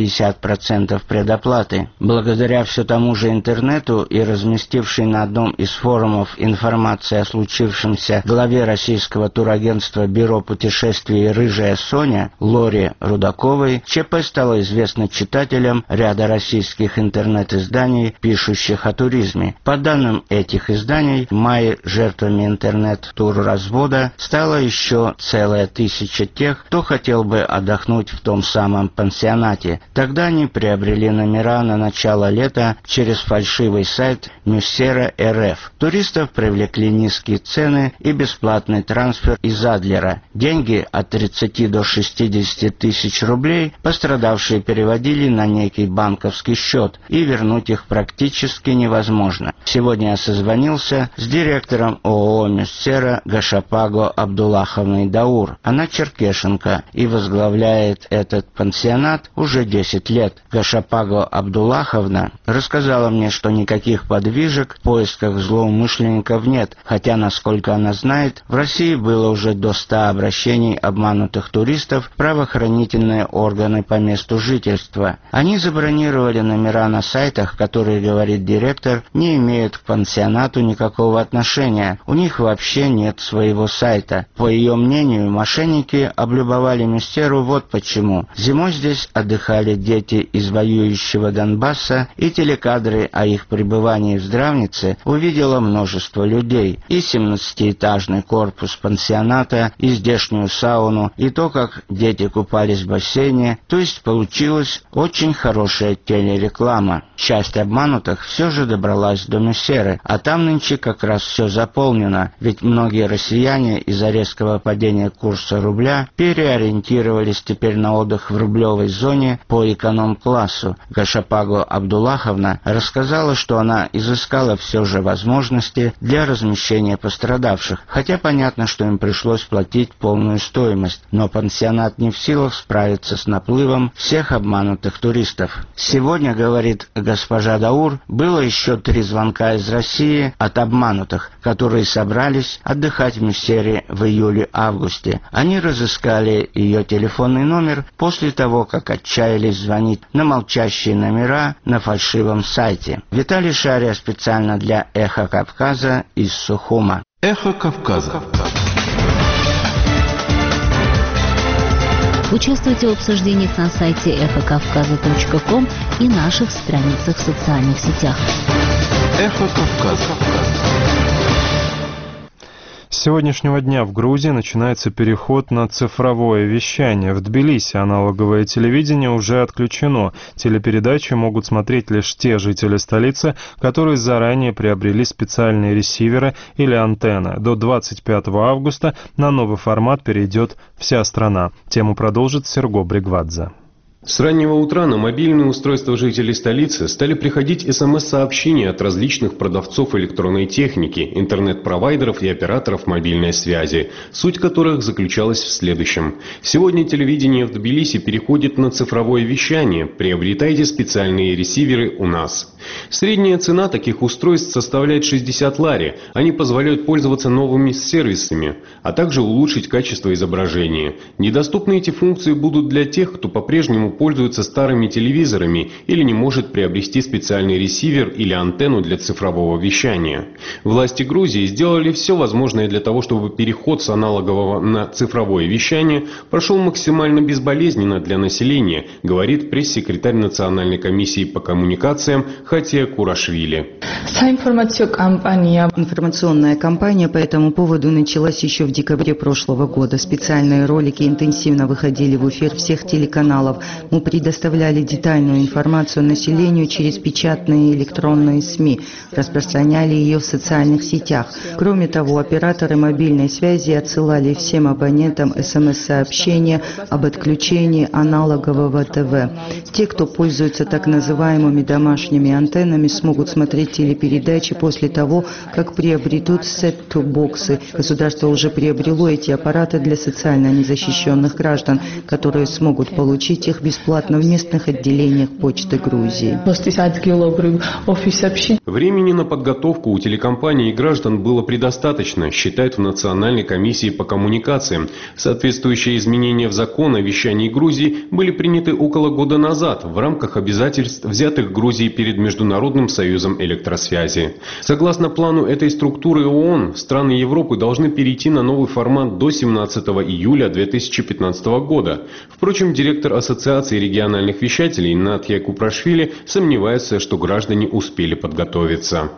50% предоплаты. Благодаря все тому же интернету и разместившей на одном из форумов информации о случившемся главе российского турагентства Бюро путешествий «Рыжая Соня» Лоре Рудаковой, ЧП стало известно читателям ряда российских интернет-изданий, пишущих о туризме. По данным этих изданий, в мае жертвами интернет-турразвода стало еще целая 1000 тех, кто хотел бы отдохнуть в том самом пансионате. Тогда они приобрели номера на начало лета через фальшивый сайт Mussera.rf. Туристов привлекли низкие цены и бесплатный трансфер из Адлера. Деньги от 30 до 60 тысяч рублей пострадавшие переводили на некий банковский счет, и вернуть их практически невозможно. Сегодня я созвонился с директором ООО «Mussera» Гашапаго Абдуллаховной Даур. Она черкешенка и возглавляет этот пансионат уже 10 лет. Гашапаго Абдуллаховна рассказала мне, что никаких подвижек в поисках злоумышленников нет, хотя, насколько она знает, в России было уже до 100 обращений обманутых туристов в правоохранительные органы по месту жительства. Они забронировали номера на сайтах, которые, говорит директор, не имеют к пансионату никакого отношения. У них вообще нет своего сайта. По ее мнению, мошенники облюбовали Mussеру вот почему. Зимой здесь отдыхали дети из воюющего Донбасса, и телекадры о их пребывании в здравнице увидело множество людей. И 17-этажный корпус пансионата, и здешнюю сауну, и то, как дети купались в бассейне. То есть получилась очень хорошая телереклама. Часть обманутых все же добралась до Mussеры, а там нынче как раз все заполнено, ведь многие россияне из-за резкого падения курса рубля переориентировались теперь на отдых в рублевой зоне по эконом-классу. Гашапаго Абдуллаховна рассказала, что она изыскала все же возможности для размещения пострадавших, хотя понятно, что им пришлось платить полную стоимость, но пансионат не в силах справиться с наплывом всех обманутых туристов. Сегодня, говорит госпожа Даур, было еще 3 звонка из России от обманутых, которые собрались отдыхать в Mussере в июле-августе. Они разыскали ее телефонный номер после того, как отчаялись звонить на молчащие номера на фальшивом сайте. Виталий Шария специально для «Эхо Кавказа» из Сухума. «Эхо Кавказа». Участвуйте в обсуждениях на сайте эхокавказа.ком и наших страницах в социальных сетях. «Эхо Кавказа». С сегодняшнего дня в Грузии начинается переход на цифровое вещание. В Тбилиси аналоговое телевидение уже отключено. Телепередачи могут смотреть лишь те жители столицы, которые заранее приобрели специальные ресиверы или антенны. До 25 августа на новый формат перейдет вся страна. Тему продолжит Серго Бригвадзе. С раннего утра на мобильные устройства жителей столицы стали приходить СМС-сообщения от различных продавцов электронной техники, интернет-провайдеров и операторов мобильной связи, суть которых заключалась в следующем. Сегодня телевидение в Тбилиси переходит на цифровое вещание. Приобретайте специальные ресиверы у нас. Средняя цена таких устройств составляет 60 лари. Они позволяют пользоваться новыми сервисами, а также улучшить качество изображения. Недоступны эти функции будут для тех, кто по-прежнему пользуется старыми телевизорами или не может приобрести специальный ресивер или антенну для цифрового вещания. Власти Грузии сделали все возможное для того, чтобы переход с аналогового на цифровое вещание прошел максимально безболезненно для населения, говорит пресс-секретарь Национальной комиссии по коммуникациям Хатия Курашвили. Информационная кампания по этому поводу началась еще в декабре прошлого года. Специальные ролики интенсивно выходили в эфир всех телеканалов. Мы предоставляли детальную информацию населению через печатные и электронные СМИ, распространяли ее в социальных сетях. Кроме того, операторы мобильной связи отсылали всем абонентам СМС-сообщения об отключении аналогового ТВ. Те, кто пользуется так называемыми домашними антеннами, смогут смотреть телепередачи после того, как приобретут сет-топ-боксы. Государство уже приобрело эти аппараты для социально незащищенных граждан, которые смогут получить их бесплатно в местных отделениях Почты Грузии. Времени на подготовку у телекомпаний и граждан было предостаточно, считают в Национальной комиссии по коммуникациям. Соответствующие изменения в закон о вещании Грузии были приняты около года назад в рамках обязательств, взятых Грузией перед Международным союзом электросвязи. Согласно плану этой структуры ООН, страны Европы должны перейти на новый формат до 17 июля 2015 года. Впрочем, директор Ассоциации региональных вещателей Натья Купрашвили сомневается, что граждане успели подготовиться.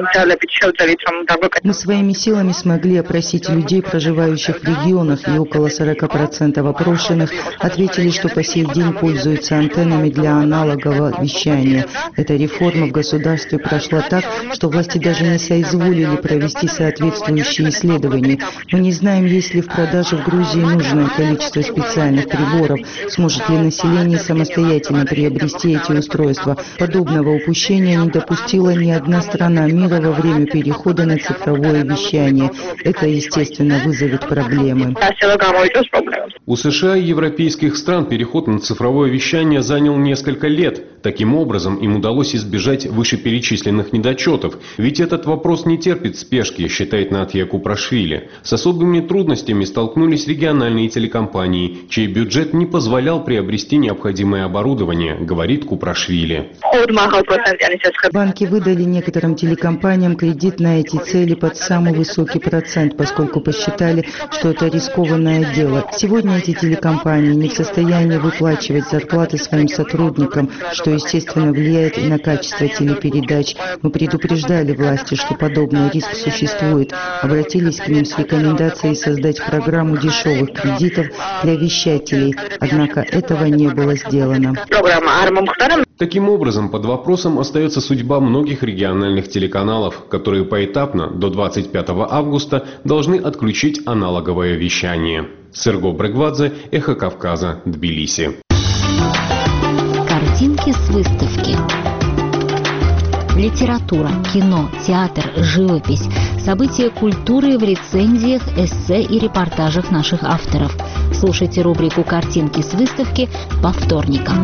Мы своими силами смогли опросить людей, проживающих в регионах, и около 40% опрошенных ответили, что по сей день пользуются антеннами для аналогового вещания. Эта реформа в государстве прошла так, что власти даже не соизволили провести соответствующие исследования. Мы не знаем, есть ли в продаже в Грузии нужное количество специальных приборов, сможет ли население самостоятельно приобрести эти устройства. Подобного упущения не допустила ни одна страна мира во время перехода на цифровое вещание. Это, естественно, вызовет проблемы. У США и европейских стран переход на цифровое вещание занял несколько лет. Таким образом, им удалось избежать вышеперечисленных недочетов. Ведь этот вопрос не терпит спешки, считает Натья Купрашвили. С особыми трудностями столкнулись региональные телекомпании, чей бюджет не позволял приобрести необходимое оборудование, говорит Купрашвили. Банки выдали некоторым телекомпаниям кредит на эти цели под самый высокий процент, поскольку посчитали, что это рискованное дело. Сегодня эти телекомпании не в состоянии выплачивать зарплаты своим сотрудникам, что, естественно, влияет и на качество телепередач. Мы предупреждали власти, что подобный риск существует, обратились к ним с рекомендацией создать программу дешевых кредитов для вещателей, однако этого не было сделано. Таким образом, под вопросом остается судьба многих региональных телеканалов, которые поэтапно до 25 августа должны отключить аналоговое вещание. Серго Брегвадзе, Эхо Кавказа, Тбилиси. Картинки с выставки. Литература, кино, театр, живопись, события культуры в рецензиях, эссе и репортажах наших авторов. Слушайте рубрику «Картинки с выставки» по вторникам.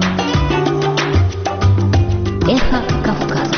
Эхо Кавказа.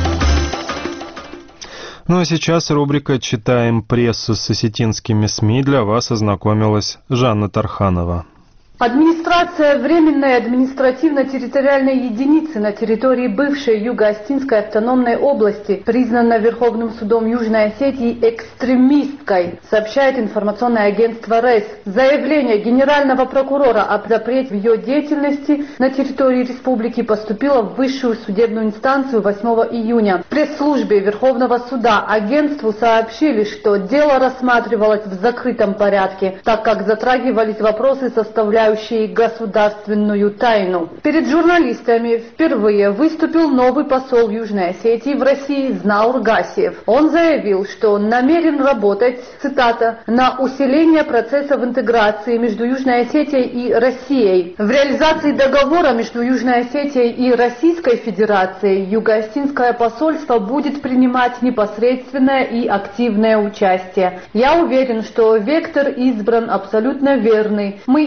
Ну а сейчас рубрика «Читаем прессу» с осетинскими СМИ. Для вас ознакомилась Жанна Тарханова. Администрация Временной административно-территориальной единицы на территории бывшей Юго-Осетинской автономной области признана Верховным судом Южной Осетии экстремисткой, сообщает информационное агентство РЭС. Заявление генерального прокурора о запрете в ее деятельности на территории республики поступило в высшую судебную инстанцию 8 июня. В пресс-службе Верховного суда агентству сообщили, что дело рассматривалось в закрытом порядке, так как затрагивались вопросы составляющие государственную тайну. Перед журналистами впервые выступил новый посол Южной Осетии в России Знаур Гасиев. Он заявил, что намерен работать, цитата, на усиление процессов интеграции между Южной Осетией и Россией. В реализации договора между Южной Осетией и Российской Федерацией Юго-Осетинское посольство будет принимать непосредственное и активное участие. Я уверен, что вектор избран абсолютно верный. Мы идем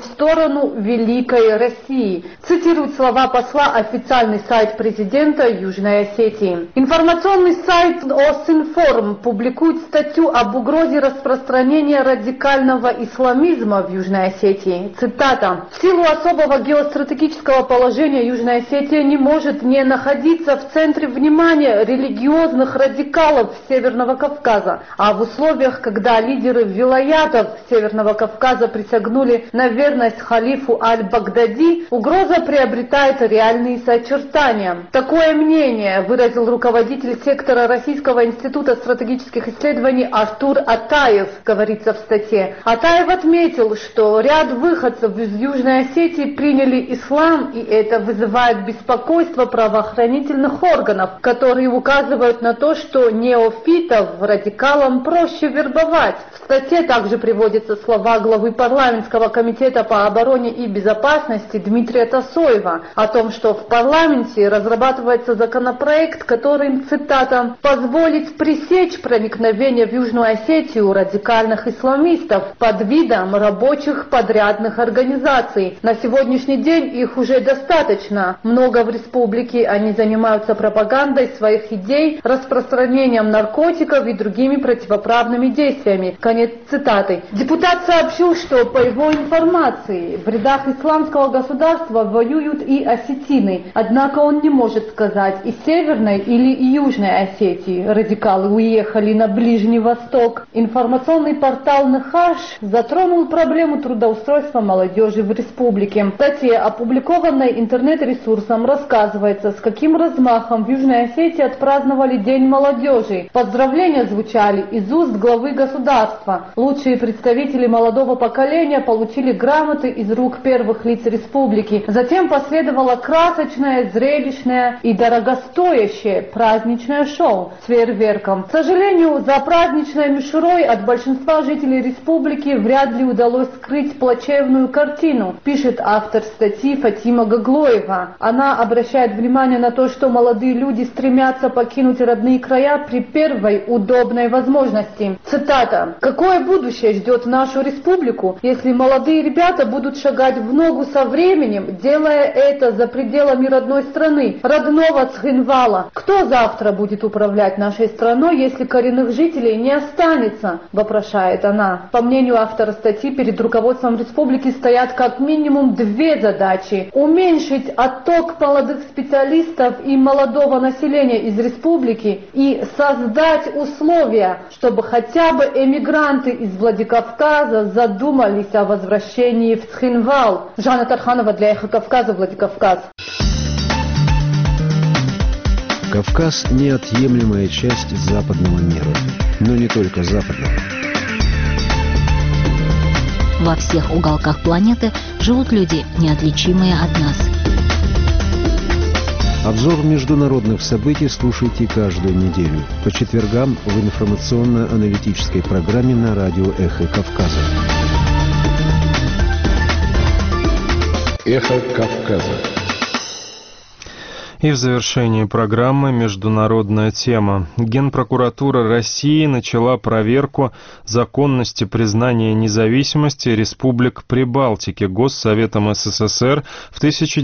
в сторону Великой России. Цитирует слова посла официальный сайт президента Южной Осетии. Информационный сайт Осинформ публикует статью об угрозе распространения радикального исламизма в Южной Осетии. Цитата. «В силу особого геостратегического положения Южная Осетия не может не находиться в центре внимания религиозных радикалов Северного Кавказа, а в условиях, когда лидеры вилаятов Северного Кавказа присягнули на верность халифу Аль-Багдади, угроза приобретает реальные очертания». Такое мнение выразил руководитель сектора Российского института стратегических исследований Артур Атаев, говорится в статье. Атаев отметил, что ряд выходцев из Южной Осетии приняли ислам, и это вызывает беспокойство правоохранительных органов, которые указывают на то, что неофитов радикалам проще вербовать. В статье также приводятся слова главы парламентского комитета по обороне и безопасности Дмитрия Тасоева о том, что в парламенте разрабатывается законопроект, который, цитата, «позволит пресечь проникновение в Южную Осетию радикальных исламистов под видом рабочих подрядных организаций. На сегодняшний день их уже достаточно. Много в республике. Они занимаются пропагандой своих идей, распространением наркотиков и другими противоправными действиями». Конец цитаты. Депутат сообщил, что по его информации в рядах исламского государства воюют и осетины. Однако он не может сказать, из Северной или Южной Осетии радикалы уехали на Ближний Восток. Информационный портал «Нахаш» затронул проблему трудоустройства молодежи в республике. В статье, опубликованной интернет-ресурсом, рассказывается, с каким размахом в Южной Осетии отпраздновали День молодежи. Поздравления звучали из уст главы государства. Лучшие представители молодого поколения получили грамоты из рук первых лиц республики. Затем последовало красочное, зрелищное и дорогостоящее праздничное шоу с фейерверком. К сожалению, за праздничной мишурой от большинства жителей республики вряд ли удалось скрыть плачевную картину, пишет автор статьи Фатима Гаглоева. Она обращает внимание на то, что молодые люди стремятся покинуть родные края при первой удобной возможности. Цитата. «Какое будущее ждет нашу республику, если молодые ребята будут шагать в ногу со временем, делая это за пределами родной страны, родного Цхинвала? Кто завтра будет управлять нашей страной, если коренных жителей не останется?» – вопрошает она. По мнению автора статьи, перед руководством республики стоят как минимум две задачи: уменьшить отток молодых специалистов и молодого населения из республики и создать условия, чтобы хотя бы эмигранты из Владикавказа задумались о возвращении в Цхинвал. Жанна Тарханова для Эхо Кавказа, Владикавказ. Кавказ – неотъемлемая часть западного мира, но не только западного. Во всех уголках планеты живут люди, неотличимые от нас. Обзор международных событий слушайте каждую неделю по четвергам в информационно-аналитической программе на радио «Эхо Кавказа». Эхо Кавказа. И в завершении программы международная тема. Генпрокуратура России начала проверку законности признания независимости республик Прибалтики Госсоветом СССР в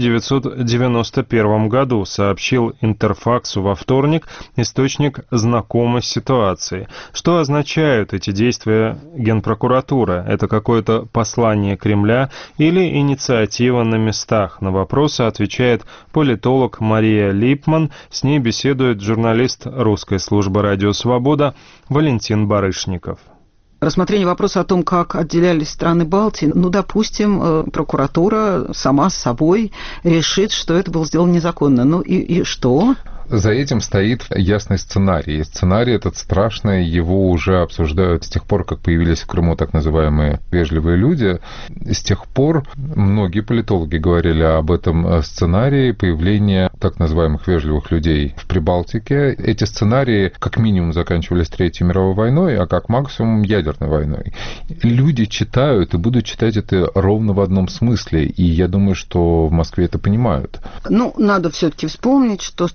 1991 году, сообщил Интерфаксу во вторник источник, знакомый с ситуацией. Что означают эти действия Генпрокуратуры? Это какое-то послание Кремля или инициатива на местах? На вопросы отвечает политолог Мария Липман. С ней беседует журналист русской службы «Радио Свобода» Валентин Барышников. Рассмотрение вопроса о том, как отделялись страны Балтии, допустим, прокуратура сама с собой решит, что это было сделано незаконно. И что? За этим стоит ясный сценарий. И сценарий этот страшный, его уже обсуждают с тех пор, как появились в Крыму так называемые вежливые люди. С тех пор многие политологи говорили об этом сценарии появления так называемых вежливых людей в Прибалтике. Эти сценарии как минимум заканчивались Третьей мировой войной, а как максимум ядерной войной. Люди читают и будут читать это ровно в одном смысле, и я думаю, что в Москве это понимают. Надо все-таки вспомнить, что страны Балтии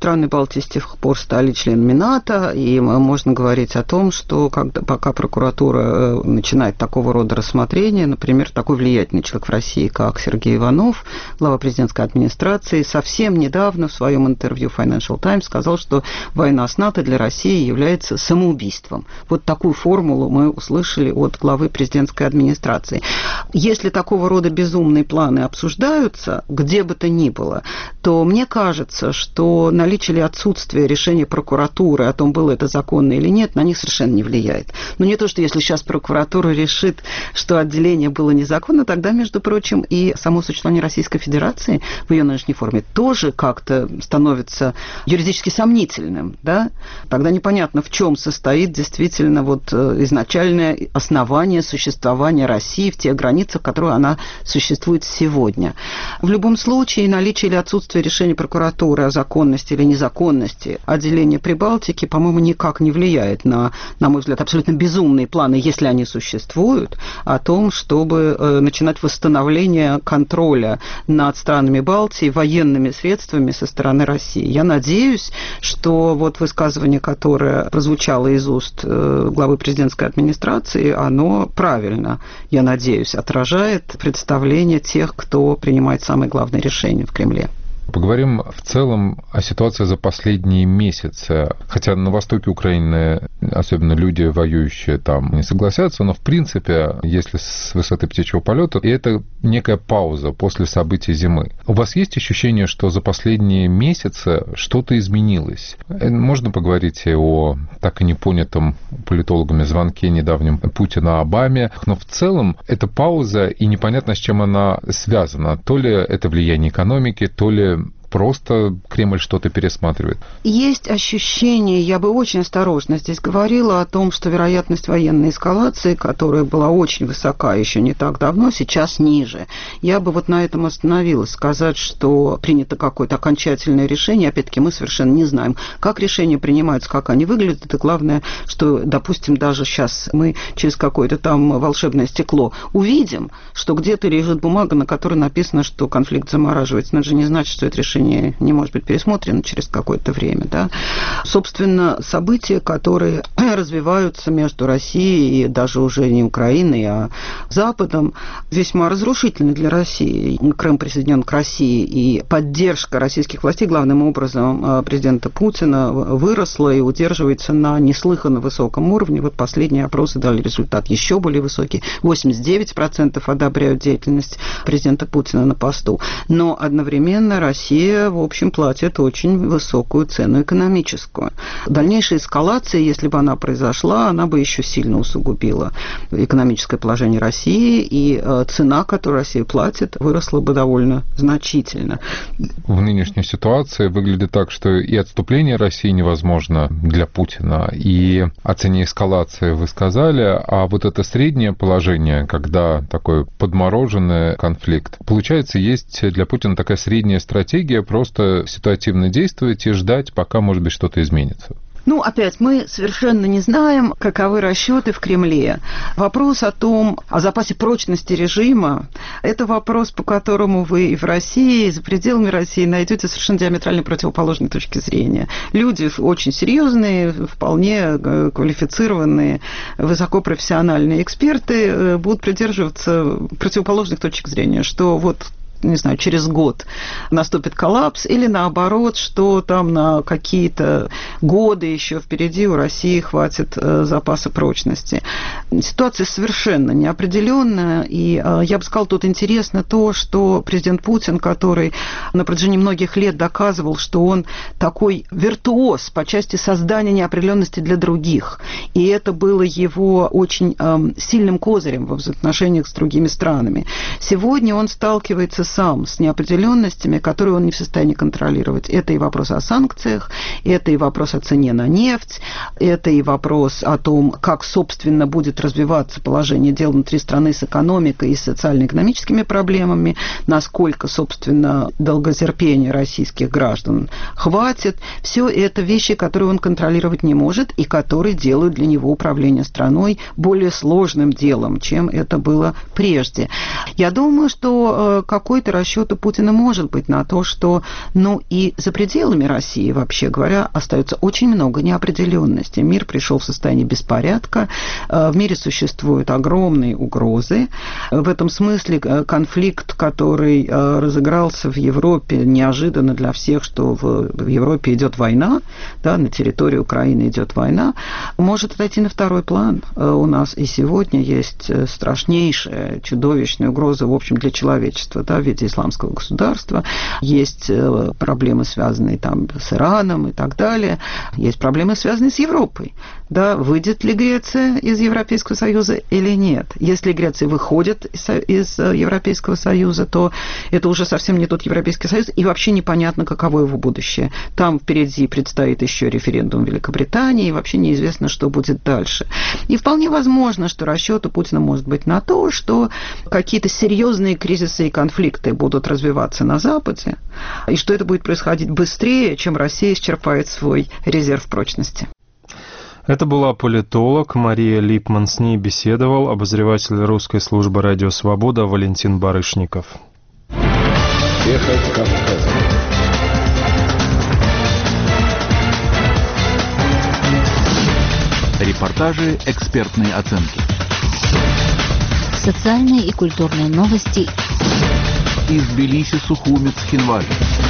Балтии с тех пор стали членами НАТО, и можно говорить о том, что пока прокуратура начинает такого рода рассмотрения, например, такой влиятельный человек в России, как Сергей Иванов, глава президентской администрации, совсем недавно в своем интервью Financial Times сказал, что война с НАТО для России является самоубийством. Вот такую формулу мы услышали от главы президентской администрации. Если такого рода безумные планы обсуждаются, где бы то ни было, то мне кажется, что наличие или отсутствие решения прокуратуры о том, было это законно или нет, на них совершенно не влияет. Но не то, что если сейчас прокуратура решит, что отделение было незаконно, тогда, между прочим, и само существование Российской Федерации в ее нынешней форме тоже как-то становится юридически сомнительным, да? Тогда непонятно, в чем состоит действительно вот изначальное основание существования России в тех границах, в которых она существует сегодня. В любом случае, наличие или отсутствие решения прокуратуры о законности или незаконности отделения Прибалтики, по-моему, никак не влияет на мой взгляд, абсолютно безумные планы, если они существуют, о том, чтобы начинать восстановление контроля над странами Балтии военными средствами со стороны России. Я надеюсь, что вот высказывание, которое прозвучало из уст главы президентской администрации, оно правильно, я надеюсь, отражает представление тех, кто принимает самые главные решения в Кремле. Поговорим в целом о ситуации за последние месяцы. Хотя на востоке Украины, особенно люди, воюющие там, не согласятся, но в принципе, если с высоты птичьего полета, это некая пауза после событий зимы. У вас есть ощущение, что за последние месяцы что-то изменилось? Можно поговорить и о так и не понятом политологами звонке недавнем Путина Обаме, но в целом это пауза, и непонятно, с чем она связана. То ли это влияние экономики, то ли просто Кремль что-то пересматривает? Есть ощущение, я бы очень осторожно здесь говорила о том, что вероятность военной эскалации, которая была очень высока еще не так давно, сейчас ниже. Я бы вот на этом остановилась. Сказать, что принято какое-то окончательное решение, опять-таки мы совершенно не знаем, как решения принимаются, как они выглядят. Это главное, что, допустим, даже сейчас мы через какое-то там волшебное стекло увидим, что где-то лежит бумага, на которой написано, что конфликт замораживается. Но это же не значит, что это решение не может быть пересмотрено через какое-то время. Да? Собственно, события, которые развиваются между Россией и даже уже не Украиной, а Западом, весьма разрушительны для России. Крым присоединен к России, и поддержка российских властей, главным образом президента Путина, выросла и удерживается на неслыханно высоком уровне. Вот последние опросы дали результат еще более высокий. 89% одобряют деятельность президента Путина на посту. Но одновременно Россия, в общем, платит очень высокую цену экономическую. Дальнейшая эскалация, если бы она произошла, она бы еще сильно усугубила экономическое положение России, и цена, которую Россия платит, выросла бы довольно значительно. В нынешней ситуации выглядит так, что и отступление России невозможно для Путина, и о цене эскалации вы сказали, а вот это среднее положение, когда такой подмороженный конфликт, получается, есть для Путина такая средняя стратегия, просто ситуативно действовать и ждать, пока, может быть, что-то изменится. Ну, опять, мы совершенно не знаем, каковы расчеты в Кремле. Вопрос о запасе прочности режима, это вопрос, по которому вы и в России, и за пределами России найдете совершенно диаметрально противоположные точки зрения. Люди очень серьезные, вполне квалифицированные, высокопрофессиональные эксперты будут придерживаться противоположных точек зрения, что вот, не знаю, через год наступит коллапс, или наоборот, что там на какие-то годы еще впереди у России хватит запаса прочности. Ситуация совершенно неопределенная, и я бы сказала, тут интересно то, что президент Путин, который на протяжении многих лет доказывал, что он такой виртуоз по части создания неопределенности для других, и это было его очень сильным козырем во взаимоотношениях с другими странами. Сегодня он сталкивается сам с неопределенностями, которые он не в состоянии контролировать. Это и вопрос о санкциях, это и вопрос о цене на нефть, это и вопрос о том, как, собственно, будет развиваться положение дел внутри страны с экономикой и социально-экономическими проблемами, насколько, собственно, долготерпения российских граждан хватит. Все это вещи, которые он контролировать не может и которые делают для него управление страной более сложным делом, чем это было прежде. Я думаю, что какой-то расчет у Путина может быть на то, что, и за пределами России, вообще говоря, остается очень много неопределенности. Мир пришел в состояние беспорядка, в мире существуют огромные угрозы. В этом смысле конфликт, который разыгрался в Европе, неожиданно для всех, что в Европе идет война, да, на территории Украины идет война, может отойти на второй план. У нас и сегодня есть страшнейшая, чудовищная угроза, в общем, для человечества, да, в виде исламского государства. Есть проблемы, связанные там с Ираном и так далее. Есть проблемы, связанные с Европой. Да, выйдет ли Греция из Европейского Союза или нет? Если Греция выходит из Европейского Союза, то это уже совсем не тот Европейский Союз, и вообще непонятно, каково его будущее. Там впереди предстоит еще референдум в Великобритании, и вообще неизвестно, что будет дальше. И вполне возможно, что расчет у Путина может быть на то, что какие-то серьезные кризисы и конфликты будут развиваться на Западе, и что это будет происходить быстрее, чем Россия исчерпает свой резерв прочности. Это была политолог Мария Липман. С ней беседовал обозреватель русской службы «Радио Свобода» Валентин Барышников. Эхо Кавказа. Репортажи, экспертные оценки. Социальные и культурные новости. Из Тбилиси, Сухуми, Цхинвали.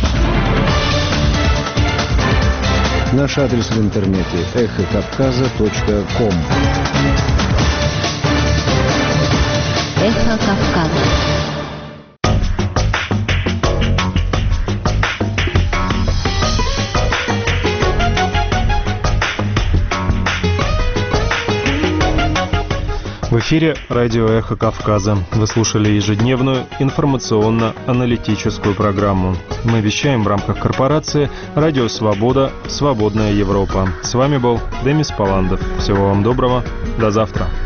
Наш адрес в интернете эхокавказа.ком. Эхо Кавказа. В эфире радио «Эхо Кавказа». Вы слушали ежедневную информационно-аналитическую программу. Мы вещаем в рамках корпорации «Радио Свобода. Свободная Европа». С вами был Демис Паландов. Всего вам доброго. До завтра.